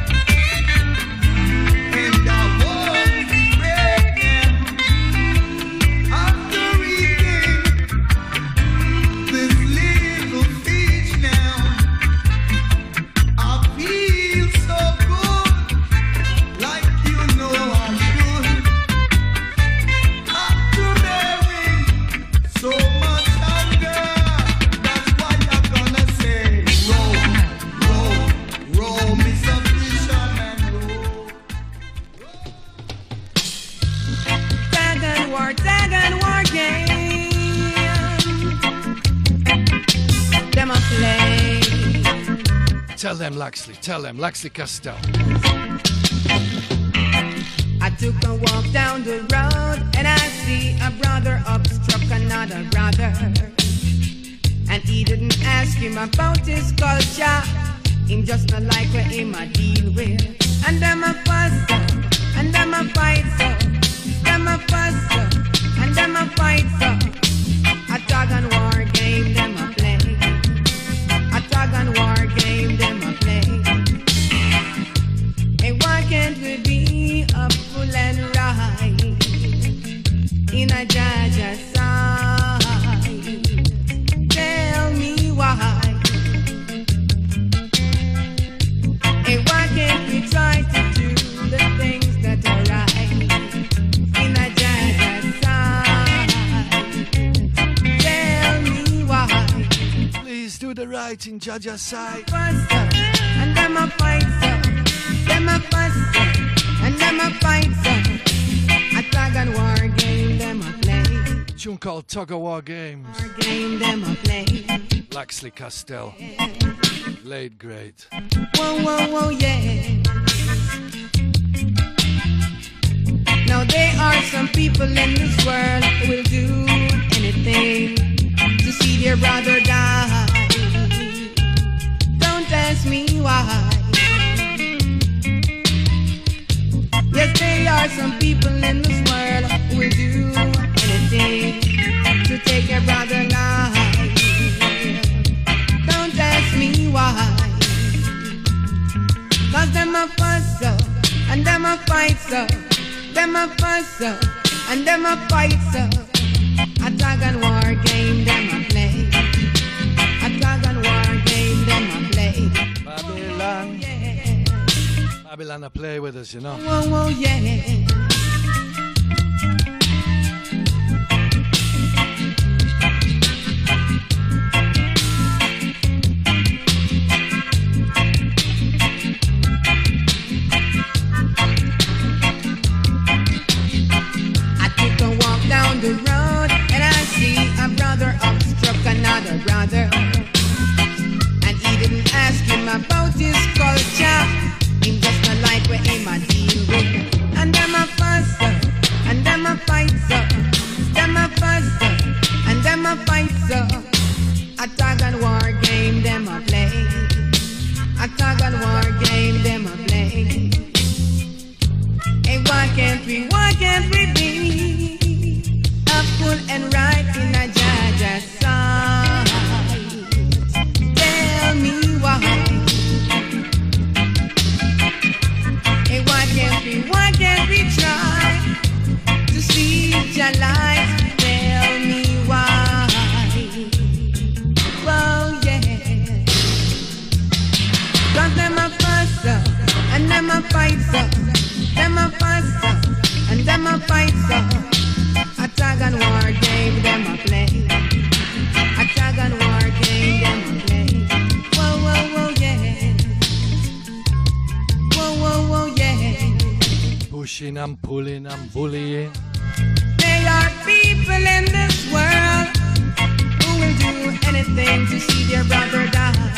[SPEAKER 6] and I won't regret them. After reading this little speech now, I feel so good, like you know I should. After bearing so much hunger, that's why I'm gonna say, row, Mr. Fisherman, row.
[SPEAKER 4] Tag and war game. Them a play.
[SPEAKER 1] Tell them, Laxley Castell.
[SPEAKER 4] I took a walk down the road and I see a brother obstruck another brother. And he didn't ask him about his culture. Him just not like what him a deal with. And them a fuss so, and them a fight so. Them a fuss so, and them a fight so. A tug and war game them a play. A tug and war game them a play. And why can't we be up full and right in a Jaja side? Tell me why. And why can't we try to do the things that are right in a Jaja side? Tell me why.
[SPEAKER 1] Please do the right in Jaja's side.
[SPEAKER 4] And them a fight so. Them a fuss so, and them a fight so. A tug and war game them a play.
[SPEAKER 1] Tune called Tug of War Games.
[SPEAKER 4] War game them a play.
[SPEAKER 1] Laxley Castell. Late great.
[SPEAKER 4] Whoa, yeah. Now there are some people in this world who will do anything to see their brother die. Don't ask me why. Yes, there are some people in this world who will do anything to take your brother life. Don't ask me why. Cause them a fuss so, and them a fight so. Them a fuss so, and them a fight so. A tug and war game them a play. A tug and war game them a play.
[SPEAKER 1] Babylon.
[SPEAKER 4] Yeah.
[SPEAKER 1] Babylon a play with us, you know.
[SPEAKER 4] Whoa, yeah. A tag and war game them a play. A tag and war game them a play. Hey, why can't we be up full and right in a Jaja side? Tell me why. Hey, why can't we try to see your light? Tell me why. Oh yeah. 'Cause them a fuss and them a fight them a fuss and them a fight a tag and war game them a play. A tag and war game them a play. Whoa whoa whoa yeah. Whoa whoa whoa yeah.
[SPEAKER 1] Pushing and pulling and bullying.
[SPEAKER 4] There are people in this world who will do anything to see their brother die.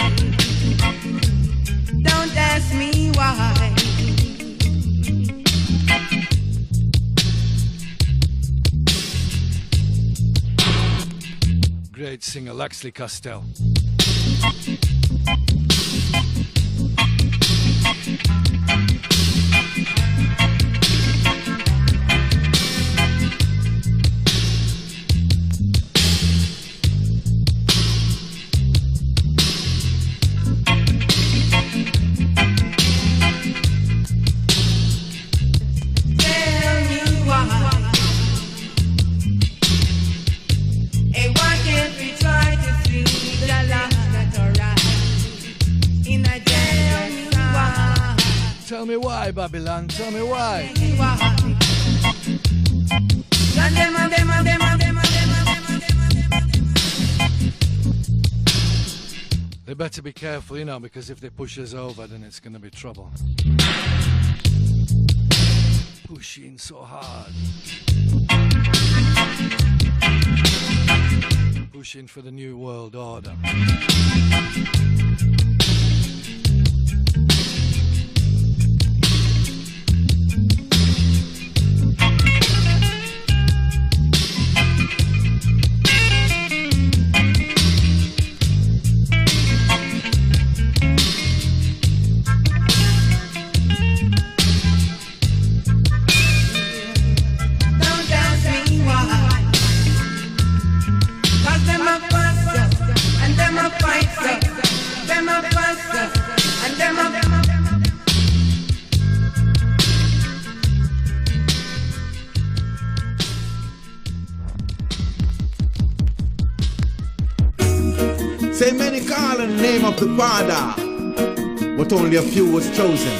[SPEAKER 4] Don't ask me why.
[SPEAKER 1] Great singer Laxley Castell. Tell me why, Babylon, tell me why. They better be careful, you know, because if they push us over, then it's going to be trouble. Pushing so hard. Pushing for the new world order.
[SPEAKER 7] Say many call on the name of the Father, but only a few was chosen.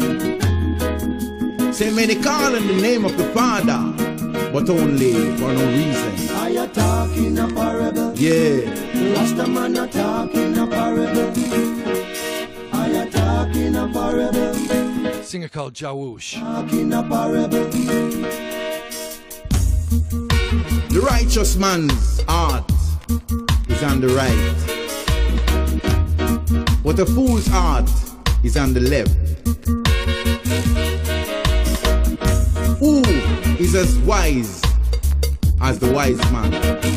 [SPEAKER 7] Say many call on the name of the Father, but only for no reason.
[SPEAKER 6] Are you talking a parable?
[SPEAKER 7] Yeah.
[SPEAKER 6] Rasta man a talking a parable. Are you talking a parable?
[SPEAKER 1] Singer called Jawoosh.
[SPEAKER 6] Talking a parable.
[SPEAKER 7] The righteous man's heart is on the right, but a fool's heart is on the left. Who is as wise as the wise man?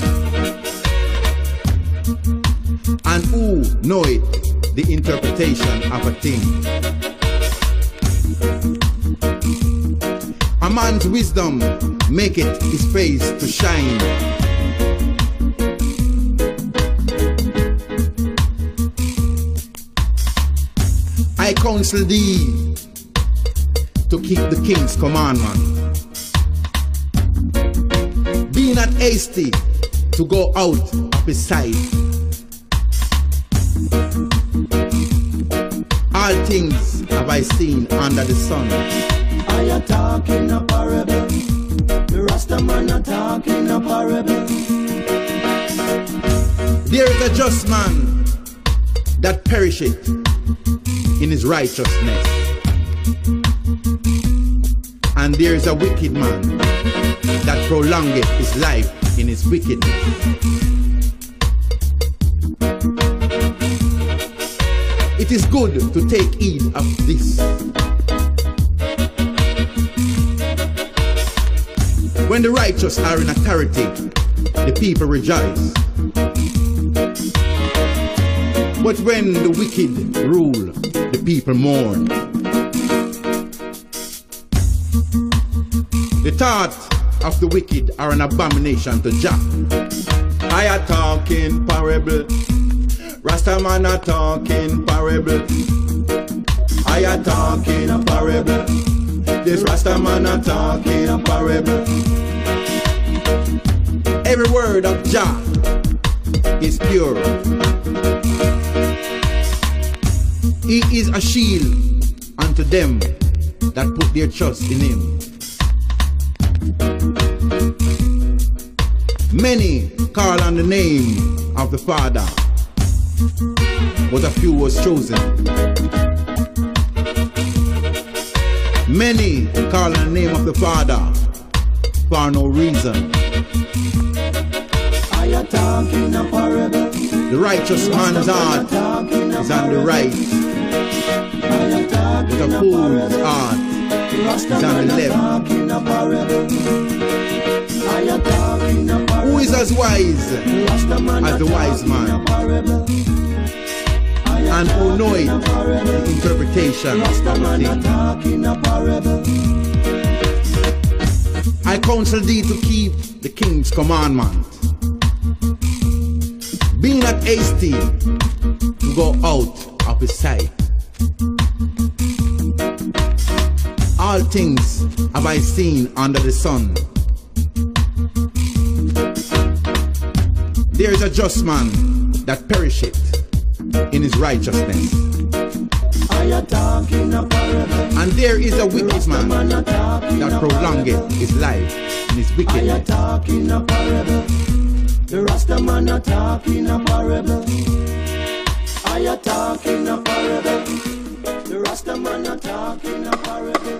[SPEAKER 7] And who knoweth the interpretation of a thing? A man's wisdom maketh his face to shine. I counsel thee to keep the king's commandment. Be not hasty to go out of his sight. All things have I seen under the sun.
[SPEAKER 6] Are you talking a parable? The Rasta man a talking a parable.
[SPEAKER 7] There is a just man that perisheth in his righteousness, and there is a wicked man that prolongeth his life in his wickedness. It is good to take heed of this. When the righteous are in authority, the people rejoice. But when the wicked rule, the people mourn. The thoughts of the wicked are an abomination to Jah. I are talking parable. Rastaman are talking parable. I are talking a parable. This Rastaman are talking a parable. Every word of Jah is pure. He is a shield unto them that put their trust in him. Many call on the name of the Father, but a few was chosen. Many call on the name of the Father for no reason.
[SPEAKER 6] I am talking a parable.
[SPEAKER 7] The righteous man's heart is on the right, but a fool's heart is on the left. Who is as wise as the wise man, and who knoweth the interpretation of things? I counsel thee to keep the king's commandment. Be not hasty to go out of his sight. All things have I seen under the sun. There is a just man that perisheth in his righteousness, and there is a wicked man that prolongeth his life in his wickedness.
[SPEAKER 6] The Rastaman are talking a parable. I are talking a parable. The Rastaman are talking a parable.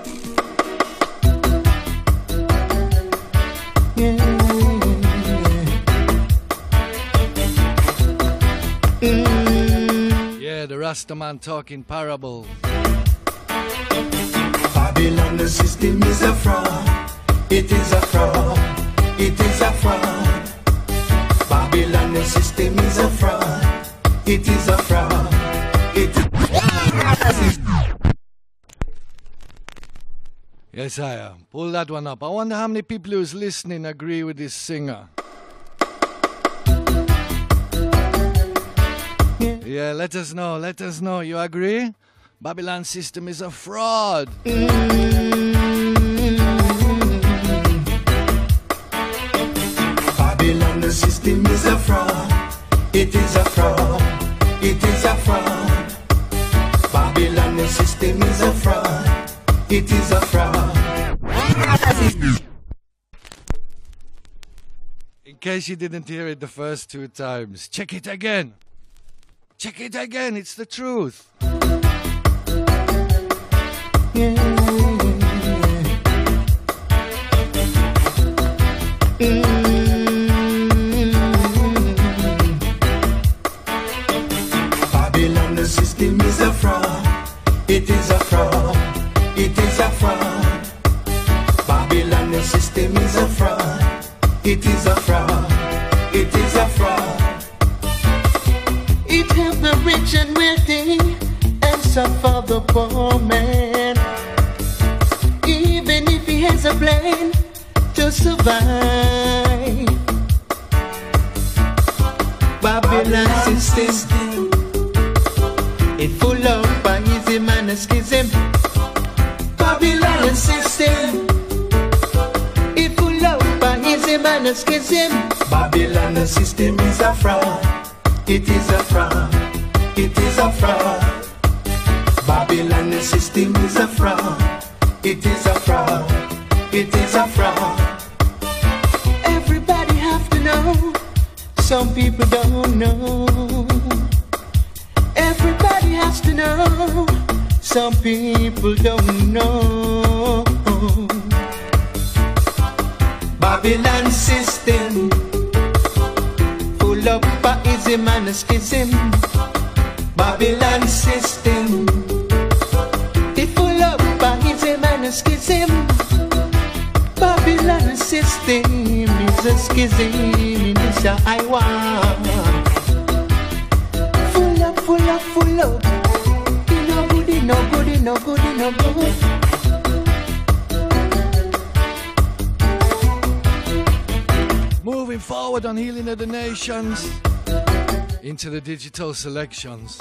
[SPEAKER 1] Yeah, the Rastaman talking parable.
[SPEAKER 6] Babylon, the system is a fraud. It is a fraud. It is a fraud. Babylon, the system is a fraud. It is a fraud. It is.
[SPEAKER 1] Yes, I am. Pull that one up. I wonder how many people who's listening agree with this singer. Yeah, let us know. Let us know. You agree? Babylon system is a fraud.
[SPEAKER 6] Babylon, the system is a fraud. It is a fraud. It is a fraud. Babylon, the system is a fraud. It is a fraud.
[SPEAKER 1] In case you didn't hear it the first two times, check it again. Check it again. It's the truth.
[SPEAKER 6] Babylon, the system is a fraud. It is a fraud. It is a fraud. Babylon, the system is a fraud. It is a fraud. It is a fraud. It helps the rich and wealthy and suffer the poor man. Even if he has a plan to survive. Babylon system, it full of ism and schism. Babylon system, it full of ism and schism. Babylon system is a fraud. It is a fraud. It is a fraud. Babylon system is a fraud. It is a fraud. It is a fraud. Everybody have to know. Some people don't know. Everybody has to know. Some people don't know. Babylon system, full of ism and schism. Babylon system, it full of ism and schism. Babylon system is a schism in this I want. Full
[SPEAKER 1] out on Healing of the Nations into the digital selections.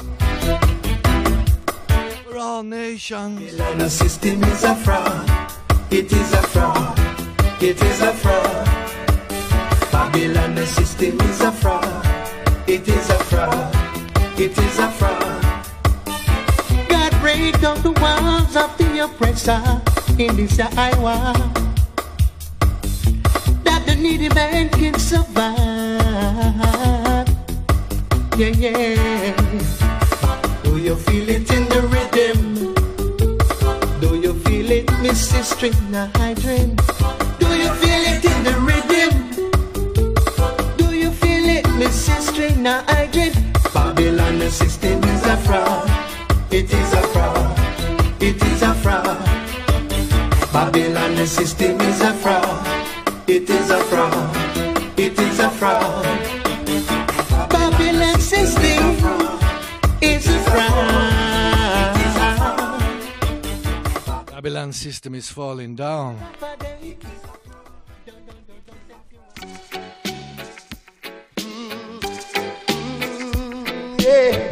[SPEAKER 1] We're all nations.
[SPEAKER 6] The system is a fraud. It is a fraud. It is a fraud. Babylon, the system is a fraud. It is a fraud. It is a fraud.
[SPEAKER 2] God break down the walls of the oppressor in this Iowa, that the needy man can survive. Yeah, yeah. Do you feel it in the rhythm? Do you feel it, Mrs. String Hydrant? Do you feel it in the rhythm? Do you feel it, Mrs. String Hydrant? Babylon, the system is a fraud. It is a fraud. It is a fraud. Babylon, the system is a fraud. It is a fraud. It is a fraud. Babylon system is a fraud.
[SPEAKER 1] Babylon system is falling down.
[SPEAKER 2] Yeah.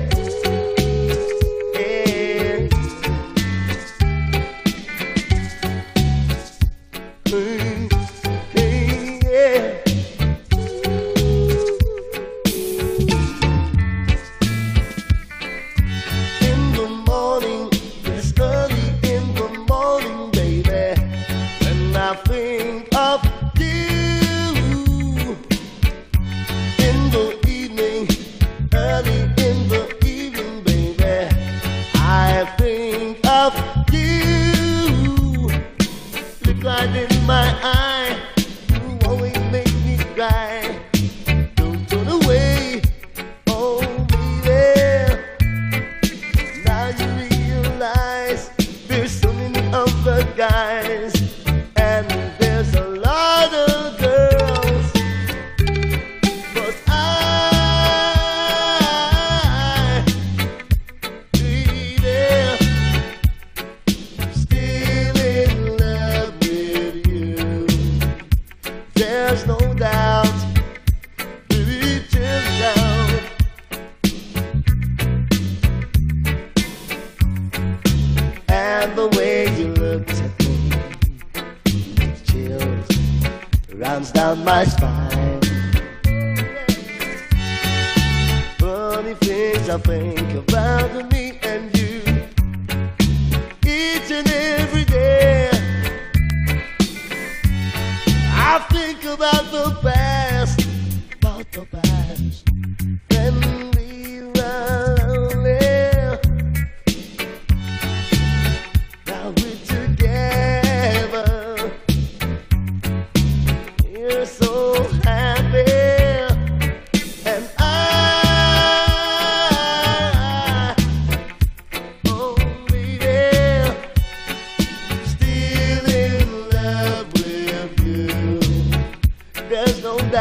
[SPEAKER 8] There's no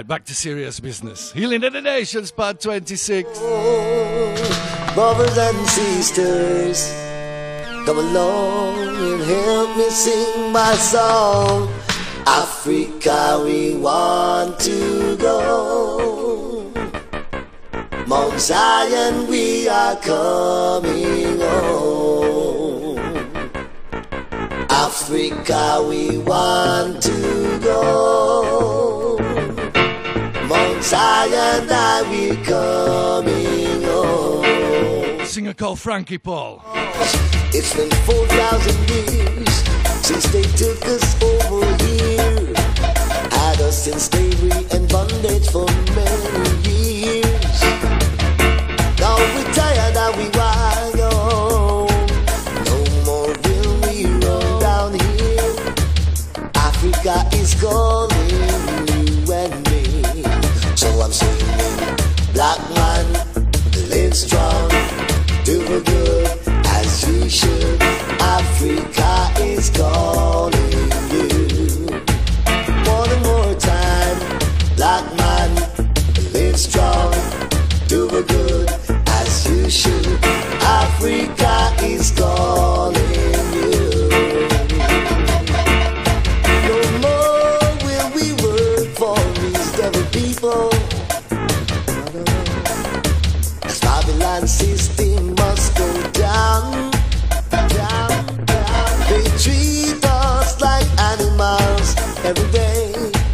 [SPEAKER 1] back to serious business. Healing of the Nations, part 26.
[SPEAKER 8] Brothers and sisters, come along and help me sing my song. Africa, we want to go. Mount Zion, we are coming home. Africa, we want to go. Mount Zion, are we coming home?
[SPEAKER 1] Singer called Frankie Paul.
[SPEAKER 8] It's been 4,000 years since they took us over here. Had us in slavery and bondage for many years. Now we're tired and we want home. No more will we run down here. Africa is calling you and me. So I'm singing, black man, live strong, do good as you should. Africa is calling you. One more time, black man, live strong, do good as you should. Africa is calling you. No more will we work for these devil people. This Babylon system must go down, down, down. They treat us like animals every day,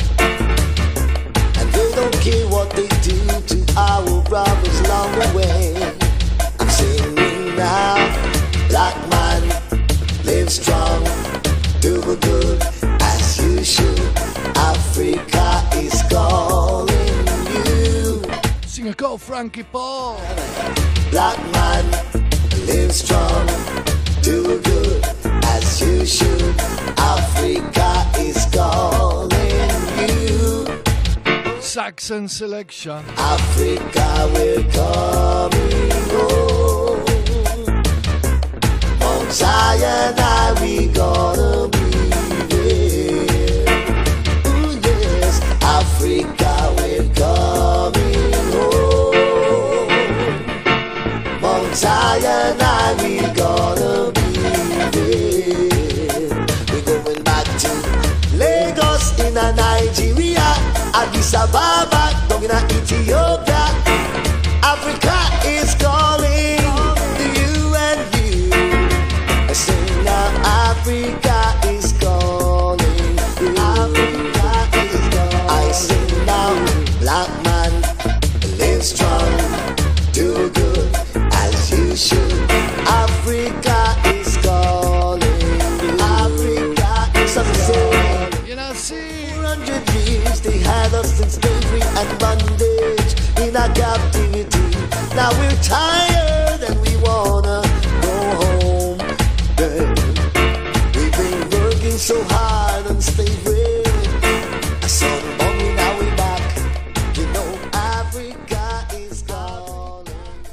[SPEAKER 8] and they don't care what they do to our brothers along the way. I'm singing now, black man, live strong, do good as you should. Africa is calling you.
[SPEAKER 1] Singer called Frankie Paul.
[SPEAKER 8] Black man, live strong, do good as you should. Africa is calling you.
[SPEAKER 1] Saxon selection.
[SPEAKER 8] Africa, we're coming home. Mount Zion, are we gonna be there? Ooh, yes, Africa, we're coming home. Mount Zion, are we gonna be there? We're going back to Lagos in a Nigeria, Addis Ababa, down in Ethiopia. Africa is calling you and you. I say now, Africa is calling you. Africa is calling. I say now, black man, live strong, do good as you should. Africa is calling you. Africa is calling.
[SPEAKER 1] You know, see.
[SPEAKER 8] 400 years they had us in slavery and bondage in our captivity. Now we're tired and we wanna go home. Yeah. We've been working so hard on slavery. I saw the bombing, now we're back. You know Africa is calling.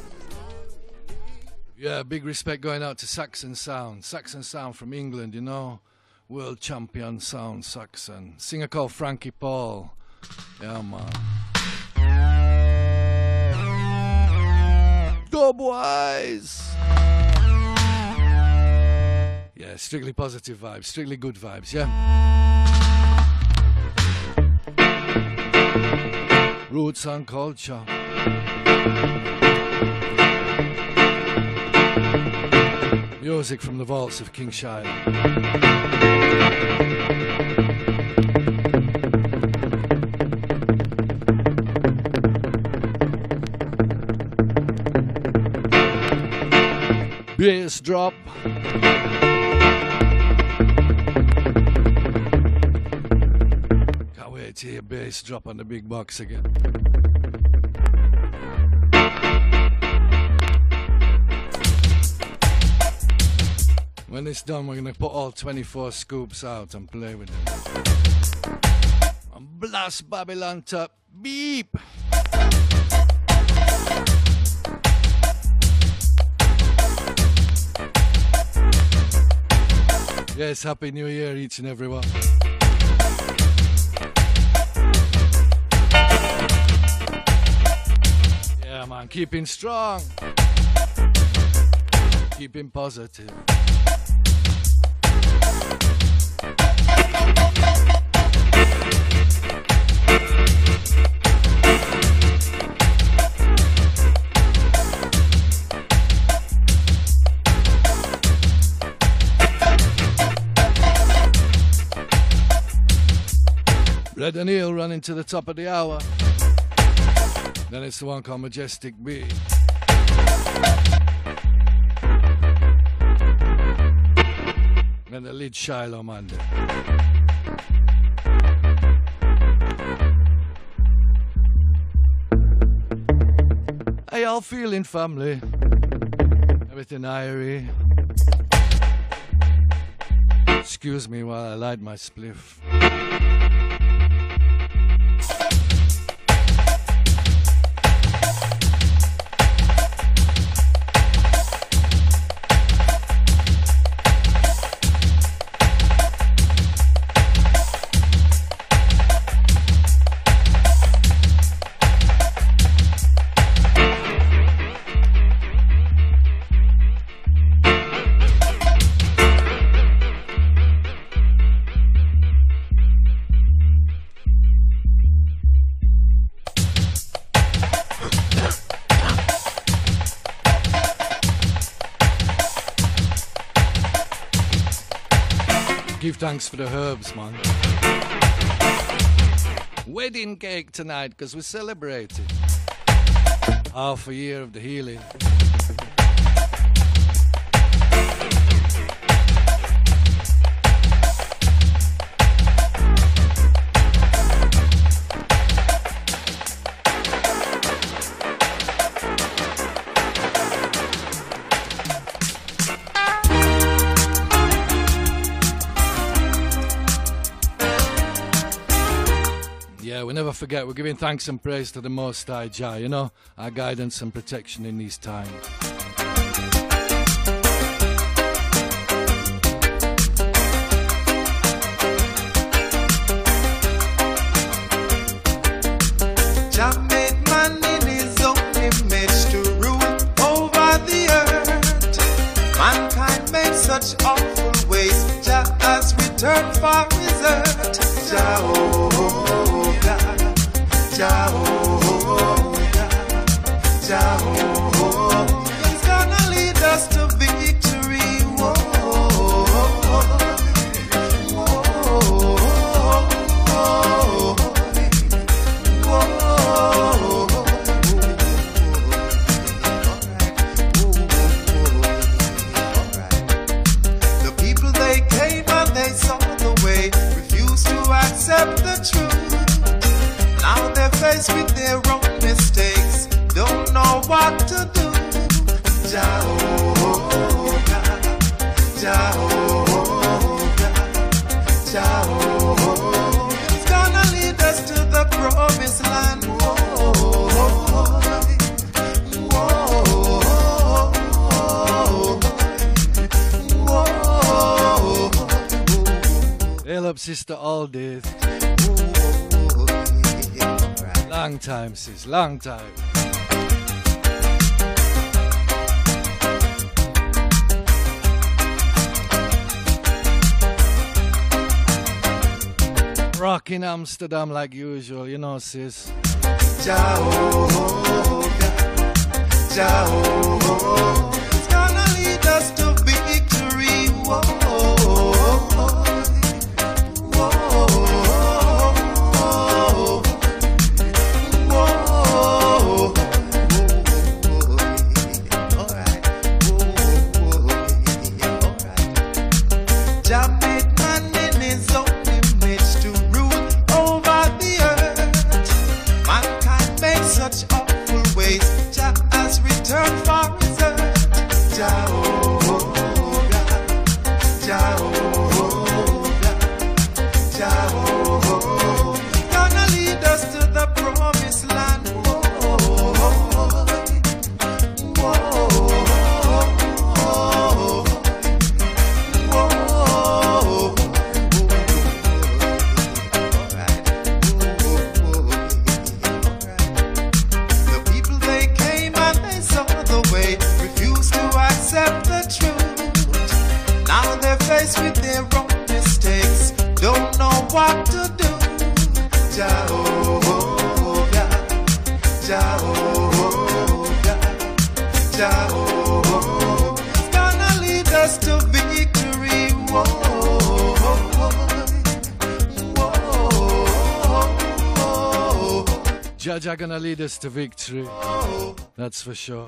[SPEAKER 1] Yeah, big respect going out to Saxon Sound. Saxon Sound from England, you know. World champion sound, Saxon. Singer called Frankie Paul. Yeah, man. Dubwise! Yeah, strictly positive vibes, strictly good vibes, yeah? Roots and culture. Music from the vaults of King Shiloh. Bass drop. Can't wait to hear bass drop on the big box again. When it's done, we're going to put all 24 scoops out and play with them. And blast Babylon top. Beep! Yes, Happy New Year each and everyone. keeping strong, keeping positive. Red and Eel running to the top of the hour. Then it's the one called Majestic B. Then the lead Shiloh Monday. How y'all feeling, family? Everything irie? Excuse me while I light my spliff. Give thanks for the herbs, man. Wedding cake tonight, because we're celebrating half a year of the healing. We never forget, we're giving thanks and praise to the Most High Jah, you know, our guidance and protection in these times.
[SPEAKER 9] Jah made man in his own image to rule over the earth. Mankind made such awful ways. Jah has returned for his earth. Jehovah, Jehovah, He's gonna lead us to victory. Whoa, The people, they came and they saw the way, refused to accept the truth. Now they're faced with their own mistakes, don't know what to do. Jehovah, Jehovah, Jehovah, He's gonna lead us to the promised land.
[SPEAKER 1] Hail up, Sister Aldith. Long time, sis, long time. Rocking Amsterdam like usual, you know, sis.
[SPEAKER 9] Jehovah, Jehovah, He's gonna lead us to victory. Whoa, Jah, it's gonna lead us to victory. Whoa,
[SPEAKER 1] Jah gonna lead us to victory. That's for sure.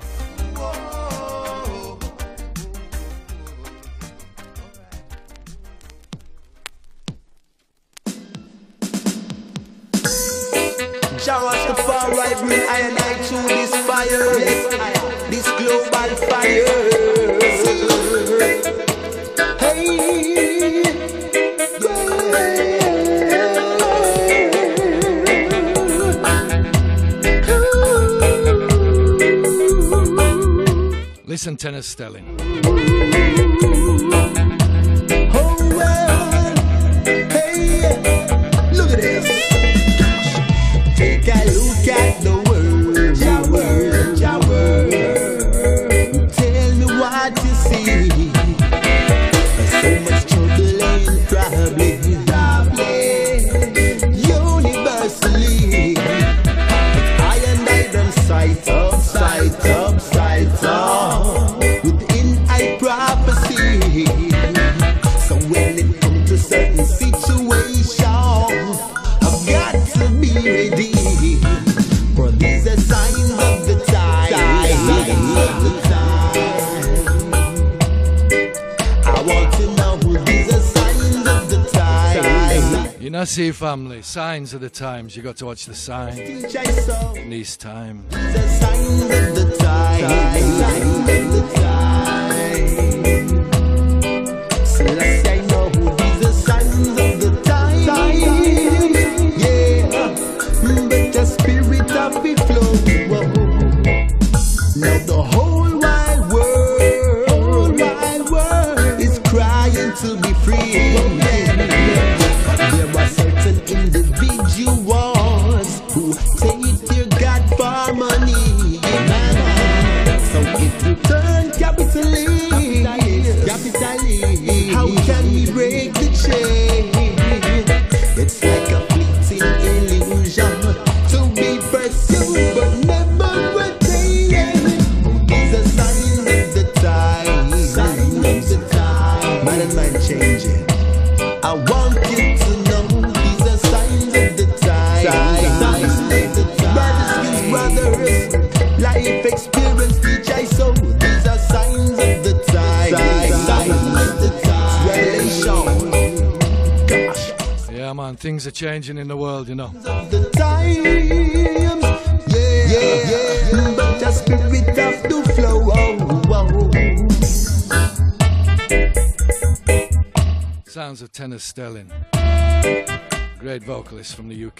[SPEAKER 6] Jah Rastafari bring I and I to this fire, this global fire.
[SPEAKER 1] Listen, Tenor Stelling.
[SPEAKER 6] Oh well, hey, look at this. Take a look at the world, Jah world. Tell me what you see. There's so much trouble and problem, universally. I and I them sight up, sight up, sight up. Within I prophecy. So when it comes to certain situations, I've got to be ready. For these are signs of the time. I want to know who these are signs of the time.
[SPEAKER 1] You know, see, family, signs of the times. You got to watch the signs
[SPEAKER 6] Teach I saw
[SPEAKER 1] in these times.
[SPEAKER 6] these are signs of the time. Signs of the time. So let's say I know who these are signs of the time. Yeah, but the spirit of it flow. Now the whole wide world is crying to be free. There are certain individuals who take their God for money. So if you turn capitalist, how can we break the chain? It's like a fleeting illusion to be pursued but never attained. These are signs of the time. Signs of the time. Man and mind changing. I want you to know these are signs of the time. Signs of the time. Brothers, life experience teach I so. These are signs of the time. Signs of the time. Revelation. Gosh.
[SPEAKER 1] Yeah, man, things are changing in the world, you know.
[SPEAKER 6] Of the times. Yeah. But the spirit of the flow.
[SPEAKER 1] Sounds of Tenor Stelling. Great vocalist from the UK.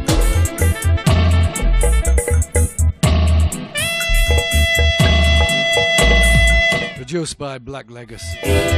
[SPEAKER 1] Produced by Black Legacy.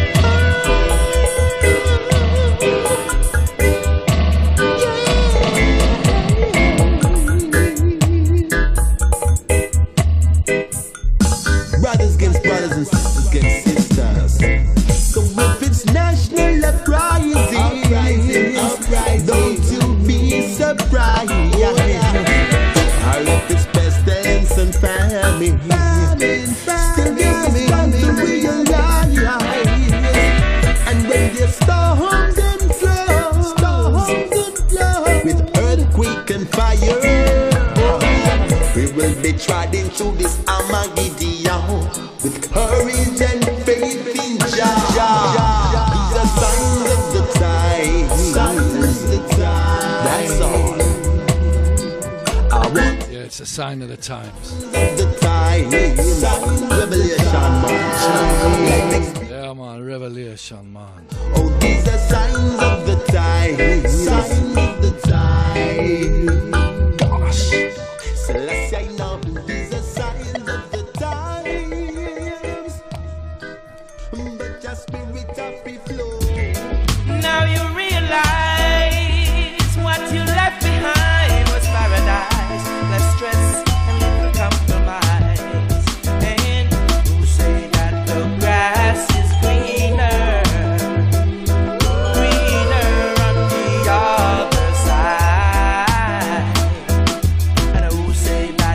[SPEAKER 6] Brothers against brothers and sisters against sisters. So if it's national uprising, don't you be surprised. Or if it's pestilence and famine, still give me time to realize. And when the storms and flows, with earthquake and fire, we will be treading through this Armageddon with courage and faith in Jah. These are signs of the time. Signs of the time. That's all. I want
[SPEAKER 1] Yeah, it's a sign of the times.
[SPEAKER 6] the time. Revelation, man.
[SPEAKER 1] Yeah, man, revelation, man.
[SPEAKER 6] Oh, these are signs of the time. Signs of the time. Gosh. So let's say now, these are signs of the times. But your spirit of the flow.
[SPEAKER 3] Now you realize what you left behind was paradise. Less stress and little compromise. And who say that the grass is greener on the other side? And who say that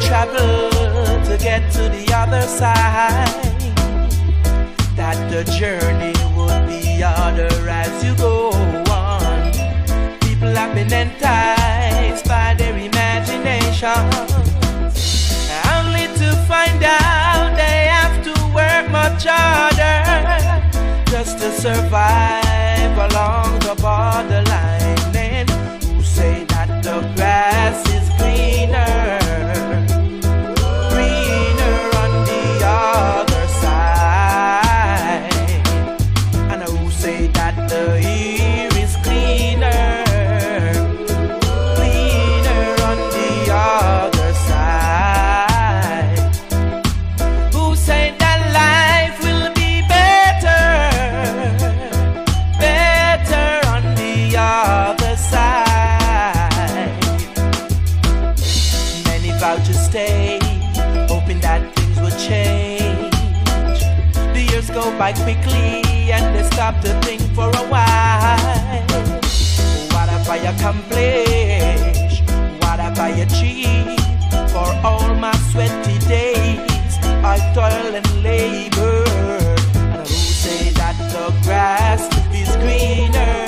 [SPEAKER 3] travel to get to the other side, that the journey would be harder as you go on. People have been enticed by their imagination, only to find out they have to work much harder just to survive along the borderline. And who say that the grass is greener, greener on the other side? And who say that the air is cleaner, cleaner on the other side? Who say that life will be better, better on the other side? Many vowed to stay, hoping that things would change. The years go by quickly and they stop to think for a while. What have I accomplished? What have I achieved? For all my sweaty days I toil and labor. And who say that the grass is greener,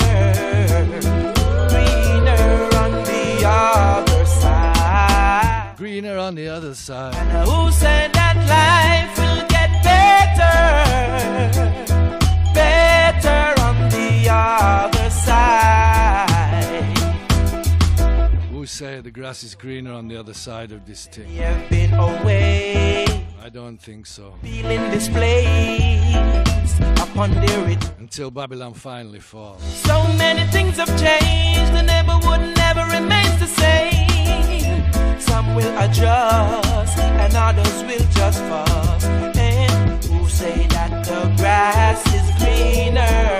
[SPEAKER 3] greener on the other side?
[SPEAKER 1] Greener on the other side.
[SPEAKER 3] And who said that life will get better, better on the other side?
[SPEAKER 1] Who say the grass is greener on the other side of this thing?
[SPEAKER 3] We have been away,
[SPEAKER 1] I don't think so.
[SPEAKER 3] feeling this place upon their it.
[SPEAKER 1] Until Babylon finally falls.
[SPEAKER 3] So many things have changed, the neighborhood never remains the same. Some will adjust and others will just fuss. And who say that the grass is greener,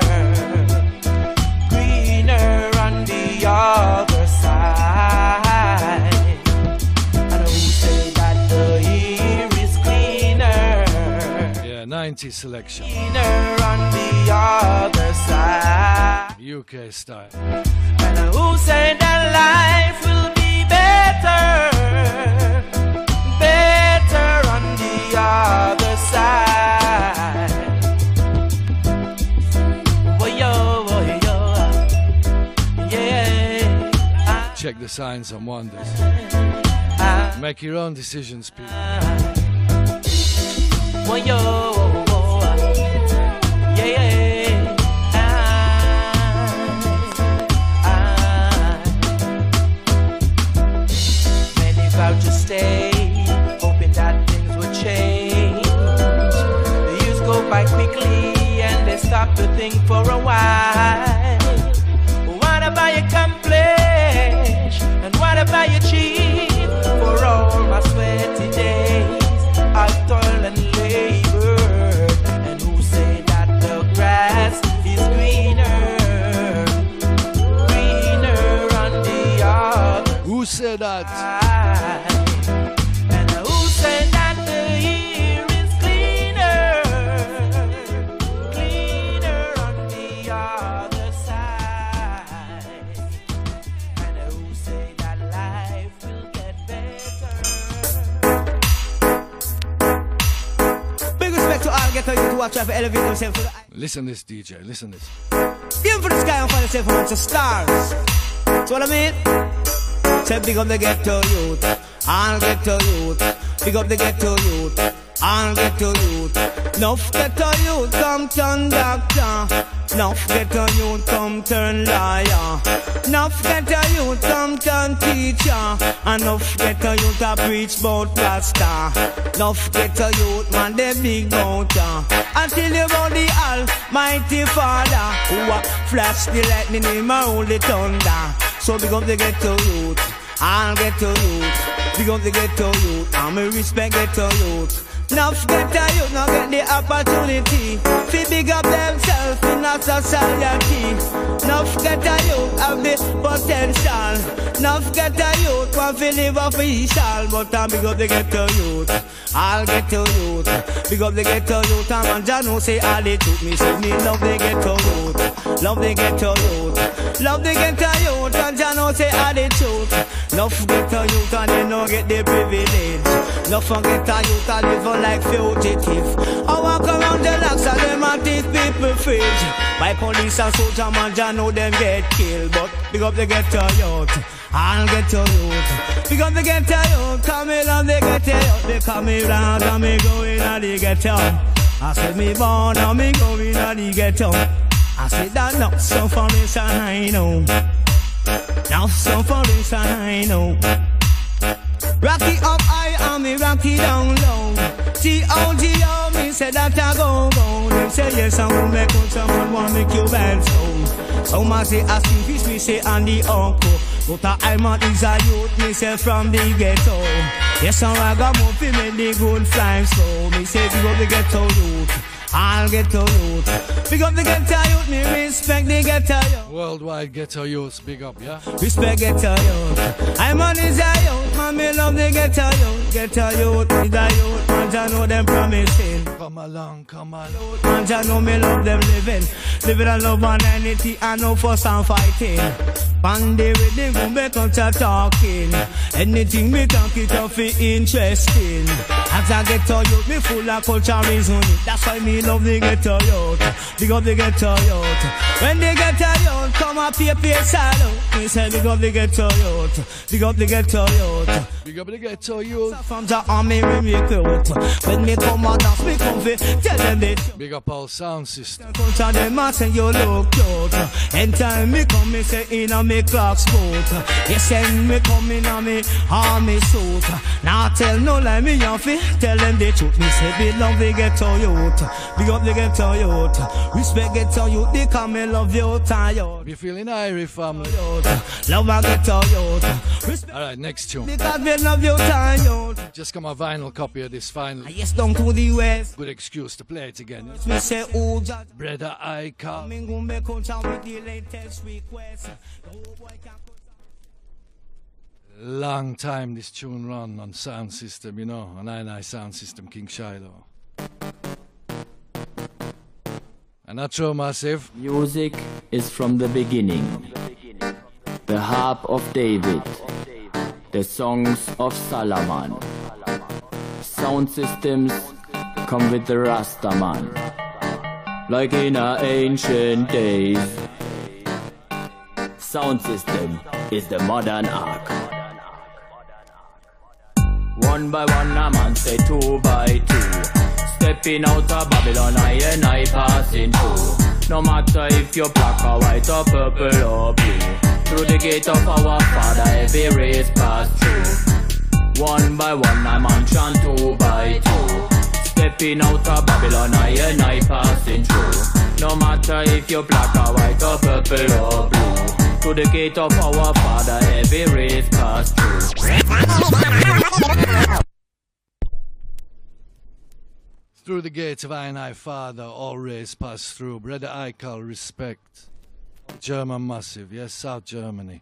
[SPEAKER 3] greener on the other side? And who say that the air is cleaner,
[SPEAKER 1] Yeah, 90 selection.
[SPEAKER 3] cleaner on the other side?
[SPEAKER 1] UK style.
[SPEAKER 3] And who say that life will be better, better on the other side? Yeah.
[SPEAKER 1] Check the signs and wonders. Make your own decisions, people.
[SPEAKER 3] Many vowed to stay, hoping that things would change. The years go by quickly and they stop to think for a while. What have I accomplished and what have I achieved? For all my sweaty days I've toiled and labored. And who say that the grass is greener, greener on the other
[SPEAKER 1] Who said that?
[SPEAKER 3] side? And who said that the air is cleaner, cleaner on the other side? And who say that life will get better?
[SPEAKER 10] Big respect to all ghetto youth who are trying to elevate themselves to the
[SPEAKER 1] Listen this, DJ. Listen this.
[SPEAKER 10] aim for the sky and find yourself amongst the stars. That's what I mean. Say big up the ghetto youth, all ghetto youth. Big up the ghetto youth, all ghetto youth. Nuff ghetto youth come turn doctor. Nuff ghetto youth come turn lawyer. Nuff ghetto youth come turn teacher. And nuff ghetto youth a preach about Rasta. Nuff ghetto youth man they big mountain. Until you roll the Almighty Father, who a flash the lightning in my holy thunder. So big up the ghetto youth, all ghetto youth. Big up the ghetto youth, and me respect ghetto youth. Nuff ghetto youth now get the opportunity to big up themselves in a society. Nuff ghetto youth have the potential. Nuff ghetto youth want to live official, but I big up the ghetto youth, all ghetto youth. Big up the ghetto youth, and man Jah know say all the truth. Me say me love the ghetto youth, love the ghetto youth, love the ghetto youth, and Jah know say all the truth. Nuff ghetto youth and they no get the privilege. Don't forget a youth a living like fugitive. I walk around the locks and them a thief people fridge. By police and soldier man, ya know them get killed. But big up the ghetto youth, I'll get to youth. Big up the ghetto youth, come in and they get youth. They come around and me going and they get youth. I said me born and me going and they get youth. I said that now some foundation I know. Now some foundation I know. Rocky up high and me rocky down low. T-O-G-O, me say that I go. Them say yes, I will make out someone want make you bad so. Some man say I see fish, me say Andy Uncle. But I'm a is a youth, me say from the ghetto. Yes, I'm a gamuffin, me the good flying so. Me say big up the ghetto youth, I'll get to youth. Big up the ghetto youth, me respect the ghetto youth.
[SPEAKER 1] Worldwide ghetto youth, big up, yeah?
[SPEAKER 10] Respect ghetto youth. I'm on is a youth, man, me love the ghetto youth. Ghetto youth, is a youth, man, I know them promising.
[SPEAKER 1] Come along, come along.
[SPEAKER 10] Man, I know me love them living. Living and love and anything, I know for some fighting. Pandy with them go make up to talking. Anything me talk it up for interesting. As I get to youth, me full of culture reason. That's why me love the ghetto youth. Big up the ghetto youth. When the ghetto youth come up here, pay salute. Me say big up the ghetto youth. Big up the ghetto youth.
[SPEAKER 1] Big up the ghetto youth.
[SPEAKER 10] From the army we make out. When me come out dance, me come fi tell them this.
[SPEAKER 1] Big up all sound system.
[SPEAKER 10] Culture them a say you look cute. Anytime me come, me say inna me clocks boot. You send me come inna me army suit. Now tell no lie, me have fi tell them the truth. Me say we love the ghetto youth. Big up the ghetto youth. Respect ghetto youth. They come me love youth and youth.
[SPEAKER 1] You feeling Irish family?
[SPEAKER 10] Love a ghetto youth.
[SPEAKER 1] Alright, next tune.
[SPEAKER 10] Because we love youth and youth.
[SPEAKER 1] Just got my vinyl copy of this finally.
[SPEAKER 10] Yes, down to the west.
[SPEAKER 1] Good excuse to play it again.
[SPEAKER 10] Me say oh Jah.
[SPEAKER 1] Brother I call. Long time this tune run on sound system, you know, on I sound system, King Shiloh. And not true massive.
[SPEAKER 11] Music is from the beginning. The harp of David. The songs of Solomon. Sound systems come with the Rastaman. Like in our ancient days. Sound system is the modern ark. One by one a man say 2 by 2. Stepping out of Babylon I and I passing through. No matter if you're black or white or purple or blue. Through the gate of our Father every race pass through. One by one a man chant 2 by 2. Stepping out of Babylon I and I passing through. No matter if you're black or white or purple or blue. To the gate of our Father, every race pass through.
[SPEAKER 1] Through the gates of I Father, all race pass through. Brother I call respect. German massive, yes, South Germany.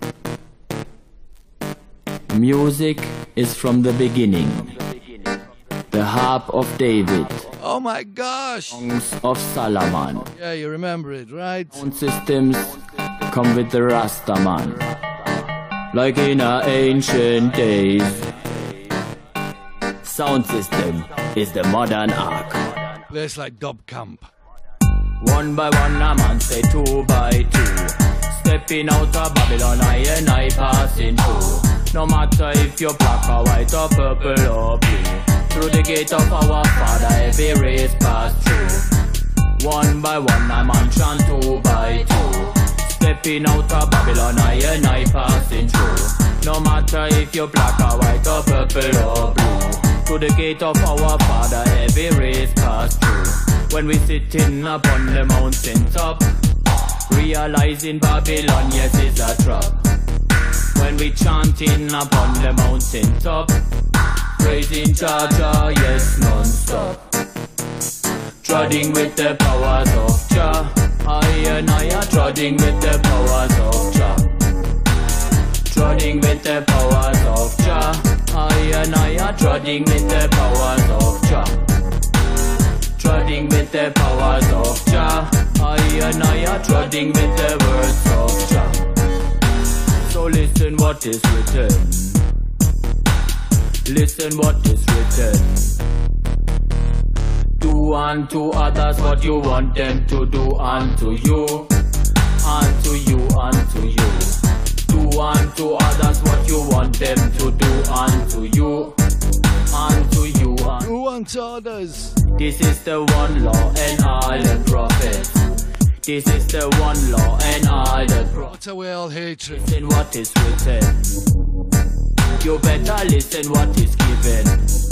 [SPEAKER 11] Music is from the beginning. The harp of David.
[SPEAKER 1] Oh my gosh!
[SPEAKER 11] Songs of Solomon.
[SPEAKER 1] Yeah, you remember it, right?
[SPEAKER 11] Sound systems come with the Rastaman. Like in our ancient days. Sound system is the modern ark.
[SPEAKER 1] Place like Dub Camp.
[SPEAKER 11] One by one a man say 2 by 2. Stepping out of Babylon I and I passing through. No matter if you're black or white or purple or blue. Through the gate of our Father every race pass through. One by one a man chant 2 by 2. Stepping out of Babylon I and I passing through. No matter if you're black or white or purple or blue. To the gate of our Father every race pass through. When we sitting upon the mountain top, realizing Babylon yes is a trap. When we chanting upon the mountain top, praising Jah Jah yes non-stop. Treading with the powers of Jah, I and I are treading with the powers of Jah. Treading with the powers of Jah, I and I are treading with the powers of Jah. Treading with the powers of Jah, I and I are treading with the words of Jah. So listen what is written. Listen what is written. Do unto others what you want them to do unto you. Unto you, unto you. Do unto others what you want them to do unto you. Unto you,
[SPEAKER 1] do unto others.
[SPEAKER 11] This is the one law and all the prophets. This is the one law and all the prophets.
[SPEAKER 1] Put away all hatred.
[SPEAKER 11] Listen what is written. You better listen what is given.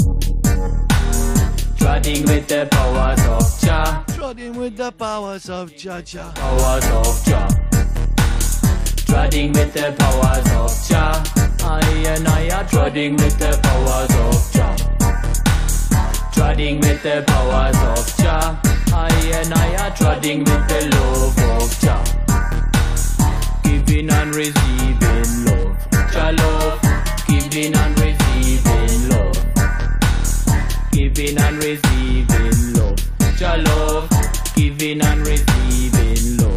[SPEAKER 11] Treading with the powers of Jah.
[SPEAKER 1] Treading with the powers of Jah.
[SPEAKER 11] Powers of Jah. Treading with the powers of Jah. I and I are treading with the powers of Jah. Treading with the powers of Jah. I and I are treading with the love of Jah. Giving and receiving love. Jah love. Giving and receiving love. Giving and receiving love. Jah love. Giving and receiving love.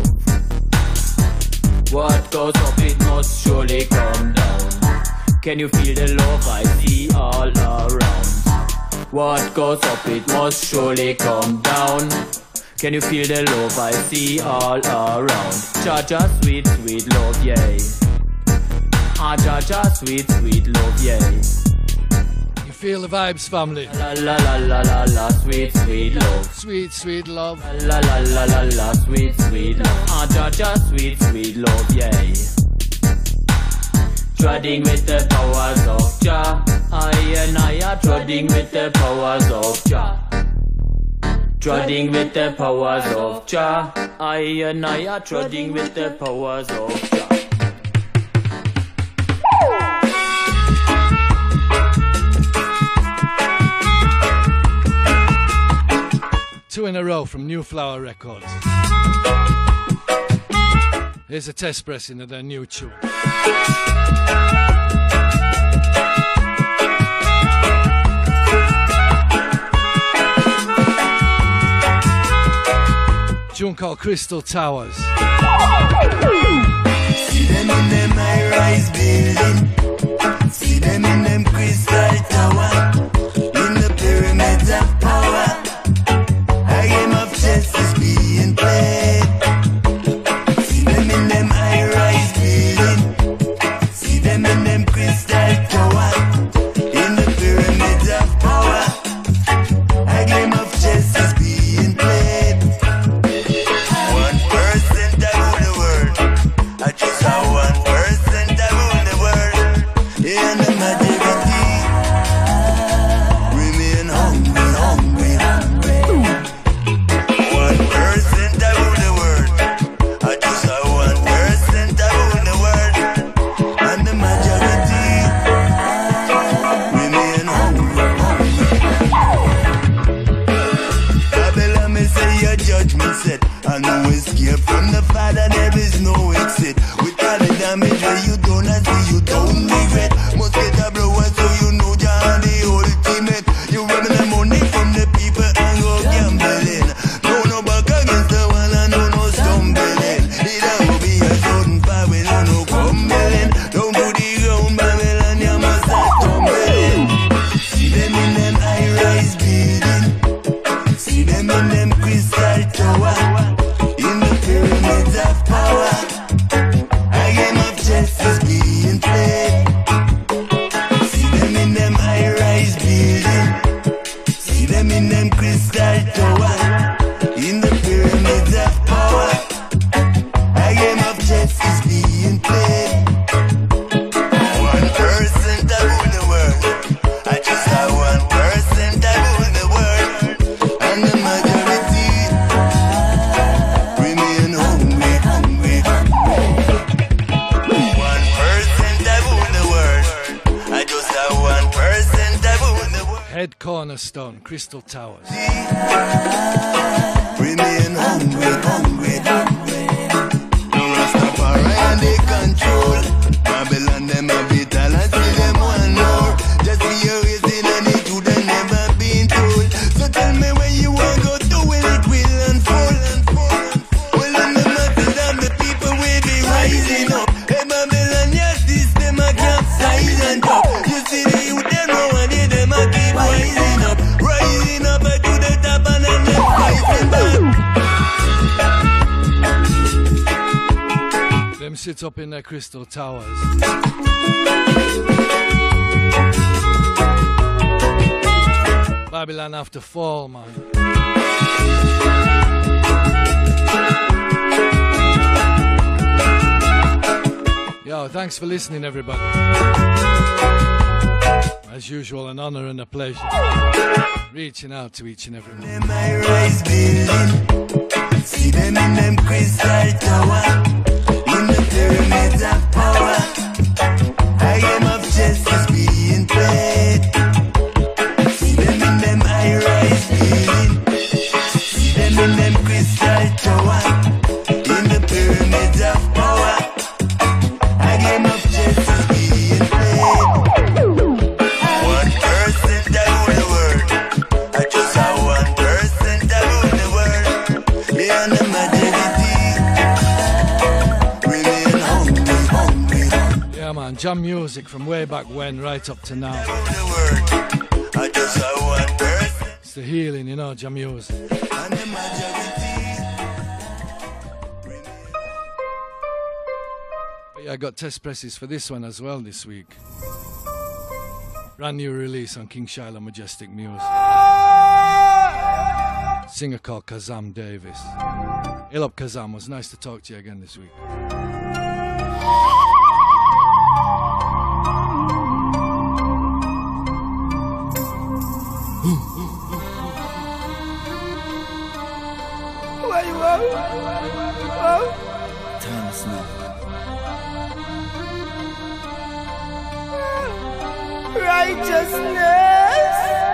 [SPEAKER 11] What goes up it must surely come down. Can you feel the love I see all around? What goes up it must surely come down. Can you feel the love I see all around? Jah Jah sweet, sweet love, yay. Ah, Jah Jah sweet, sweet love, yay.
[SPEAKER 1] You feel the vibes, family.
[SPEAKER 11] La la la la la la, sweet, sweet love.
[SPEAKER 1] Sweet, sweet love.
[SPEAKER 11] La la la la la, sweet, sweet love. Ah, Jah Jah sweet, sweet love, yay. Treading with the powers of Jah. I and I are treading with the powers of Jah. Treading with the powers of Jah. I and I are treading with the powers of Jah.
[SPEAKER 1] Two in a row from New Flower Records. Here's a test pressing of their new tune. Tune called Crystal Towers.
[SPEAKER 12] See them in them high-rise building. See them in them crystal tower. In the pyramids of power. A game of chess is being played. See them in them high-rise building. See them in them crystal tower. In the pyramids of power. A game of chess is being played. 1% of the world. I just saw 1% of the world. And the majority remain hungry, hungry, hungry. 1% of the world. I just saw 1% of the world. And the majority remain hungry, hungry. Babylon may say your judgment set. And no escape from the Father, there is no exit. With all the damage where you don't see, you don't regret. Must get a blow so you know you're the ultimate. You robbing the money from the people and go gambling. No back against the wall and no stumbling. It will be a sudden fire when no crumbling. Down to the ground, Babylon, you must start tumbling. See them in them high-rise building. See them in them crystal tower. In the pyramids of power. A game of chess is being played. See them in them high-rise building. See them in them crystal tower. In the pyramids of power. A game of chess is being played. 1% of the world. I just saw 1% of the world. And the majority remain hungry, hungry, hungry. 1% of the world. I just saw 1% of the world.
[SPEAKER 1] Head Cornerstone, Crystal Towers.
[SPEAKER 12] Remain hungry, hungry, hungry. No Rastafari and they control. Babylon them a bit and see them one more. Just see you raising and it would have never been told. So tell me where you want go to when it will unfold. Well in the masses of the people will be rising up. Hey Babylon, your system a capsize and top. You see the youth them know and
[SPEAKER 1] sits up in their crystal towers. Babylon have to fall, man. Yo, thanks for listening, everybody. As usual, an honor and a pleasure. Reaching out to each and every one.
[SPEAKER 12] Them high-rise building, see them in them crystal tower, in the pyramids of power, a game of chess is being played. See them in them high-rise building, see them in them crystal tower, in the pyramids of power, a game of chess is being played. One person that rule the world, I just saw one person that rule the world. Beyond the majority, remain hungry.
[SPEAKER 1] Yeah, man, jam music from way back when, right up to now.
[SPEAKER 12] I just saw one person.
[SPEAKER 1] It's the healing, you know, jam music.
[SPEAKER 12] And the majority.
[SPEAKER 1] But yeah, I got test presses for this one as well this week. Brand new release on King Shiloh Majestic Music. Singer called Kazam Davis. Hail up, Kazam. It was nice to talk to you again this week.
[SPEAKER 2] Where you are?
[SPEAKER 12] Times now.
[SPEAKER 2] Righteousness.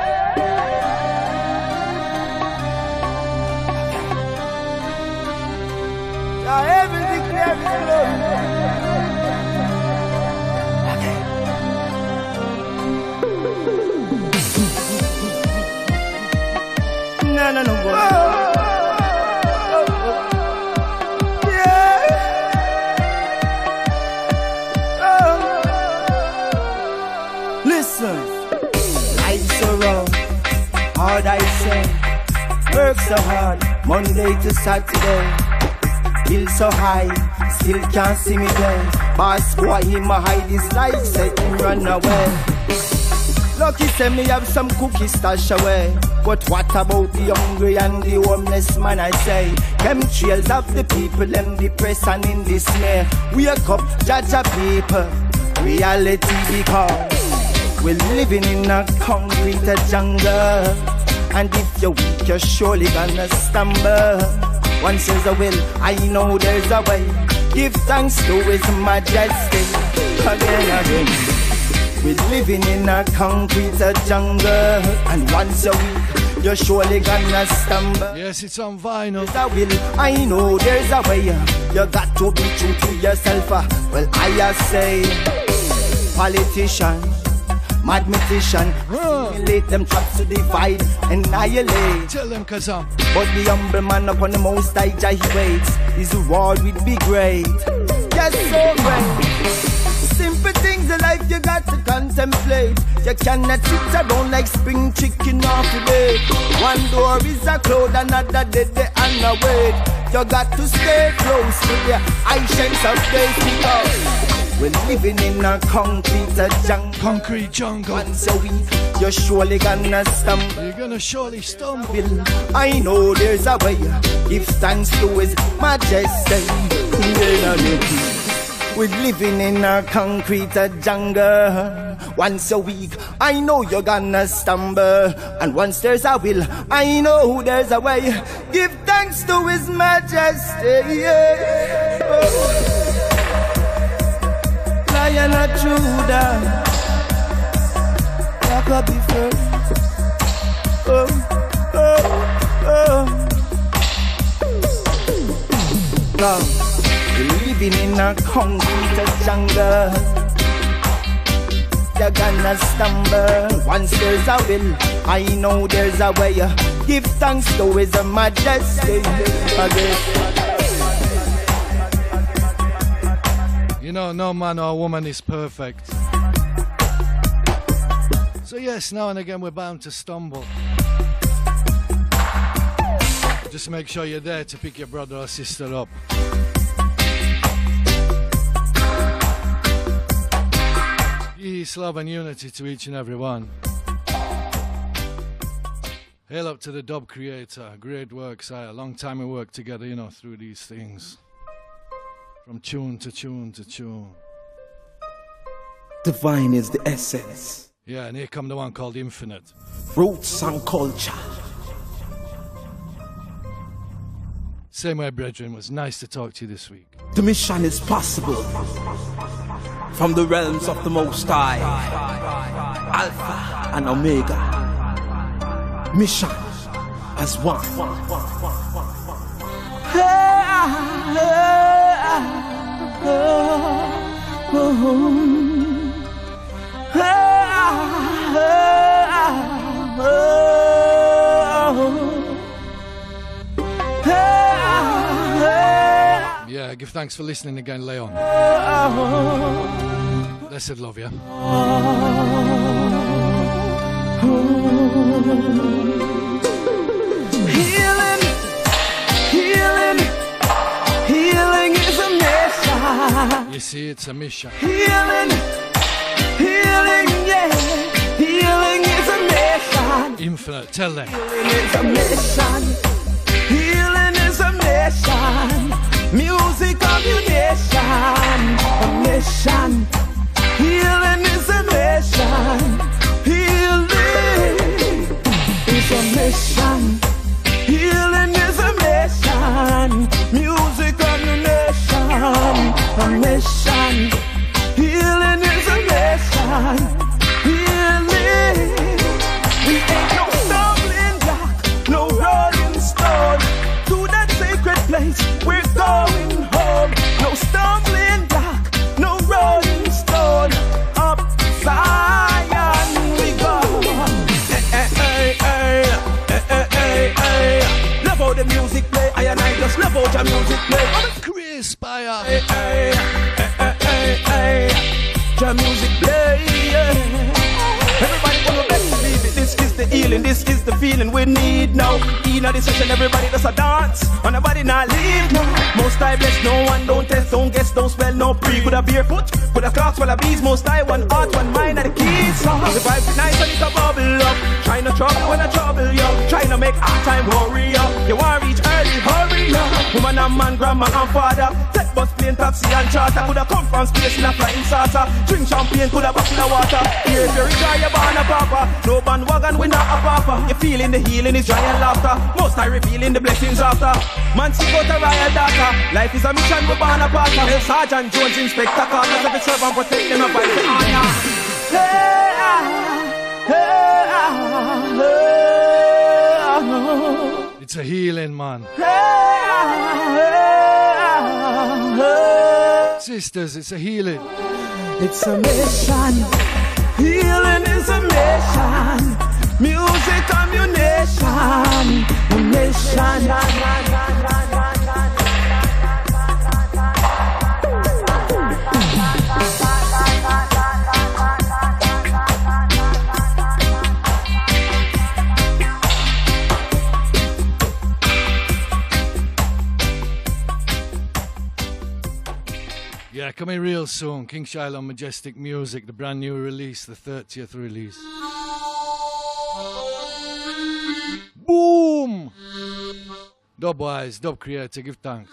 [SPEAKER 2] Now heaven declares His glory. No, boy. Yeah. Listen, life's so rough, hard I say. Work so hard, Monday to Saturday. Bill so high, still can't see me there. Boss boy, him a hide his life, set him run away. Lucky say me have some cookies stash away. But what about the hungry and the homeless man, I say? Chemtrails of the people, them depressed and in dismay. Wake up, judge a people, reality because we're living in a concrete jungle. And if you're weak, you're surely gonna stumble. Once there's a will, I know there's a way. Give thanks to His Majesty. Again. We're living in a concrete jungle. And once you're weak, you're surely gonna stumble.
[SPEAKER 1] Yes, it's on vinyl.
[SPEAKER 2] There's a will, I know there's a way. You got to be true to yourself. Well, I say, politician, mathematician, simulate them traps to divide, annihilate.
[SPEAKER 1] Tell them, Kazam.
[SPEAKER 2] But the humble man upon the most high Jah he waits. His reward will be great. Yes, so great. Simple things in life you got to contemplate. You cannot sit around like spring chicken off the day. One door is a cloud, another dead and a wait. You got to stay close to the ancients of days because we're living in a concrete jungle. Once a week, you're surely gonna stumble.
[SPEAKER 1] You're gonna surely stumble.
[SPEAKER 2] I know there's a way. Give thanks to His Majesty. We're living in a concrete jungle. Once a week, I know you're gonna stumble. And once there's a will, I know there's a way. Give thanks to His Majesty. Yeah. Lion of Judah, Jacob be first. Now, we're living in a concrete jungle. You're gonna stumble. Once there's a will, I know there's a way. Give thanks to His Majesty.
[SPEAKER 1] You know, no man or woman is perfect. So yes, now and again we're bound to stumble. Just make sure you're there to pick your brother or sister up. Peace, love, and unity to each and every one. Hail up to the dub creator. Great work, sire. Long time we worked together, you know, through these things. From tune to tune to tune.
[SPEAKER 13] Divine is the essence.
[SPEAKER 1] Yeah, and here come the one called Infinite.
[SPEAKER 13] Roots and culture.
[SPEAKER 1] Same way, brethren. It was nice to talk to you this week.
[SPEAKER 13] The mission is possible. From the realms of the Most High. Alpha and Omega. Mission as one.
[SPEAKER 1] Yeah, give thanks for listening again, Leon. Blessed love, yeah.
[SPEAKER 13] Healing is a mission.
[SPEAKER 1] You see, it's a mission.
[SPEAKER 13] Healing, yeah. Healing is a mission.
[SPEAKER 1] Infinite, tell them.
[SPEAKER 13] Healing is a mission. Healing is a mission. Music of your nation. A mission. Healing is a mission. Healing is a mission. Healing is a mission. Music of your nation. A mission. Healing is a mission. Healing. We ain't no stumbling block, no rolling stone. To that sacred place, we're going home. No stumbling block, no rolling stone. Up Zion we go. Love how the music play, I just love how the music play.
[SPEAKER 1] Chris Spire.
[SPEAKER 13] The music play, everybody gonna best believe it. This is the healing, this is the feeling we need now. In this session, everybody does a dance, and nobody not leave now. Most I bless, no one don't test, don't guess, don't spell, no pre. Could a barefoot, could a clocks, full of bees. Most I one heart, one mind, and the keys. The vibe is nice and it's a bubble up. Try no trouble when I trouble you. Try to make our time warrior. You want to reach early, hurry up. Woman and man, grandma and father. Take bus, plane, taxi and charter. Could have come from space in a flying saucer. Drink champagne, could have bottle of water. Here if you retire, you're born a papa. No bandwagon, we not a papa. You feeling the healing is joy and laughter. Most I revealing the blessings after. Man, see go to royal data. Life is a mission, we born a partner. El Sergeant Jones, Inspector Carter. Every serve and protect them up by the honor.
[SPEAKER 1] It's a healing, man. Sisters, it's a healing.
[SPEAKER 13] It's a mission. Healing is a mission. Music ammunition. A mission.
[SPEAKER 1] Yeah, coming real soon. King Shiloh Majestic Music, the brand new release, the 30th release. Boom! Dubwise, dub creator, give thanks.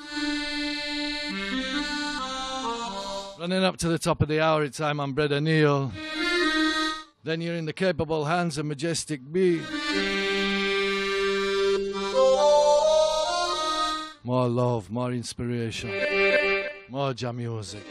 [SPEAKER 1] Running up to the top of the hour, it's I'm on Brother Neil. Then you're in the capable hands of Majestic B. More love, more inspiration, more jam music.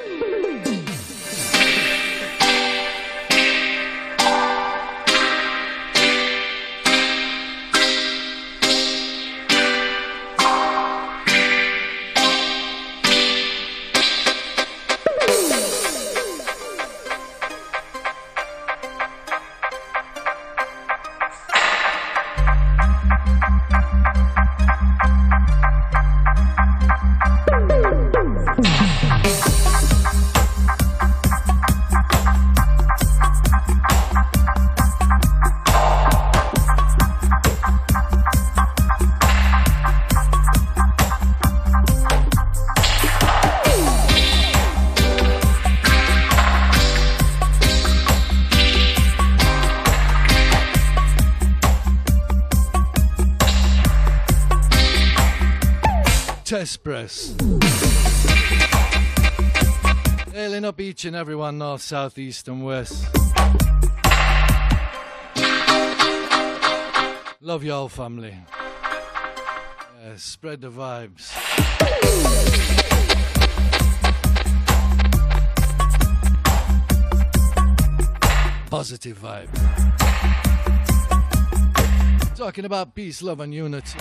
[SPEAKER 1] Test Press. Hailing up each and every one, north, south, east and west. Love y'all, family. Yeah, spread the vibes. Positive vibe. Talking about peace, love and unity.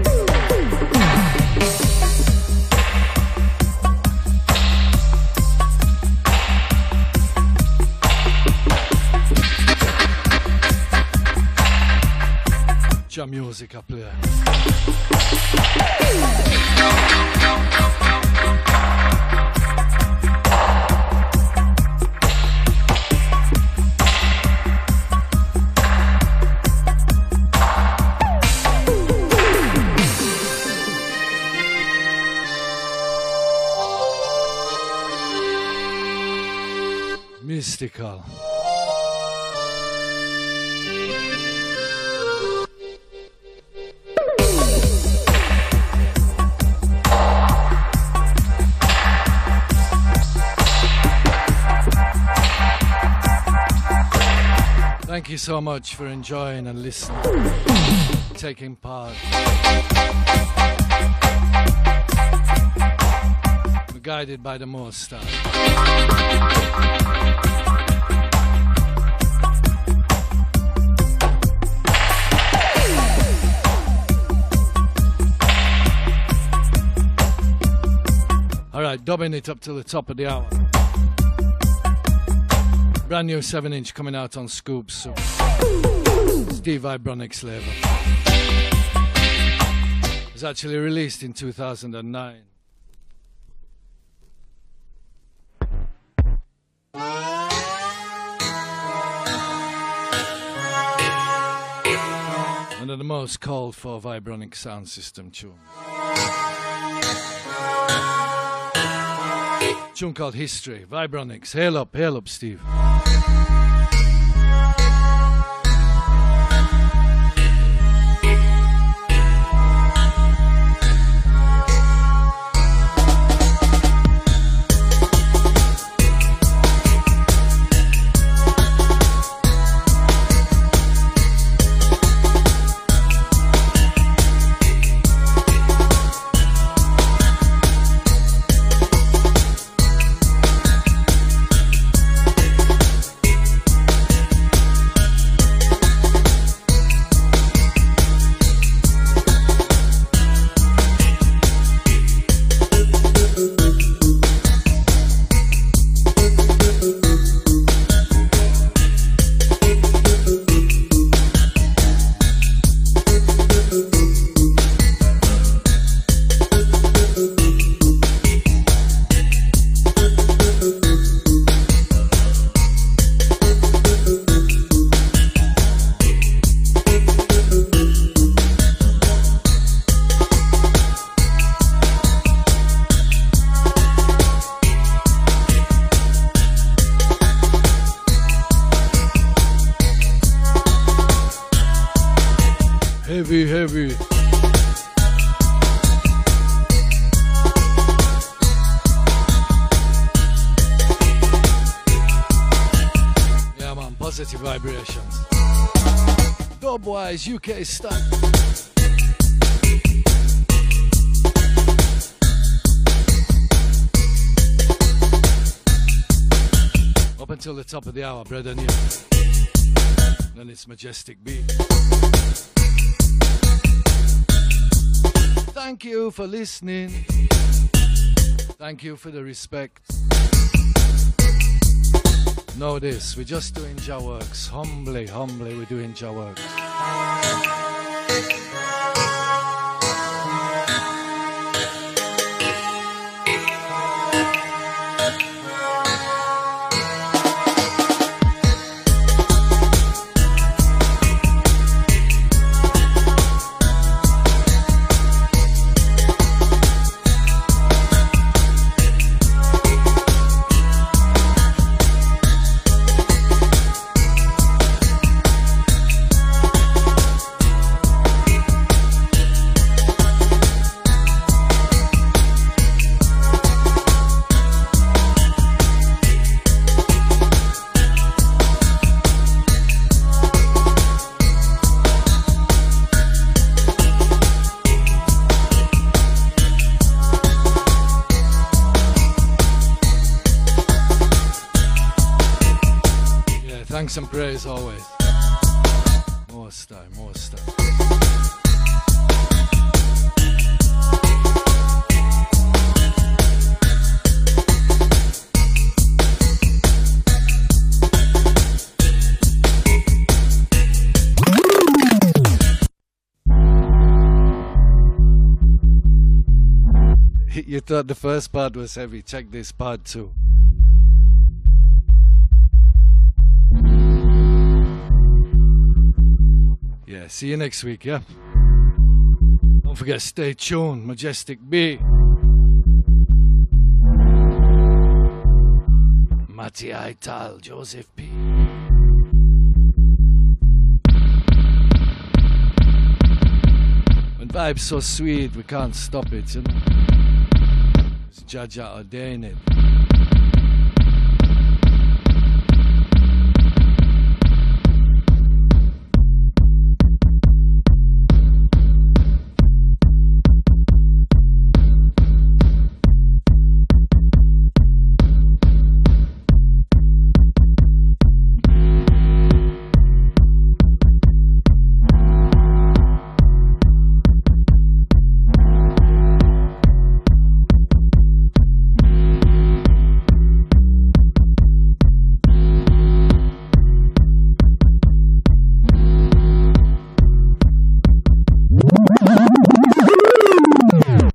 [SPEAKER 1] Jam music up there. Mystical. Thank you so much for enjoying and listening, taking part. We're guided by the Most High. All right, dubbing it up to the top of the hour. Brand new 7-inch coming out on Scoops soon. Steve Ibronic's label. It was actually released in 2009. One of the most called for Vibronic sound system tunes. Tune called History. Vibronics. Hail up, Steve. Heavy. Yeah, man, positive vibrations. Dubwise, UK style. Up until the top of the hour, bread and you. Then it's Majestic beat. Thank you for listening. Thank you for the respect. Know this, we're just doing Jah works. Humbly, we're doing Jah works. thanks and praise always. Most time, most time. You thought the first part was heavy. Check this part too. Yeah, see you next week, yeah? Don't forget, stay tuned. Majestic B. Mati Aital, Joseph P. When vibe's so sweet, we can't stop it, you know? Jaja ordained it.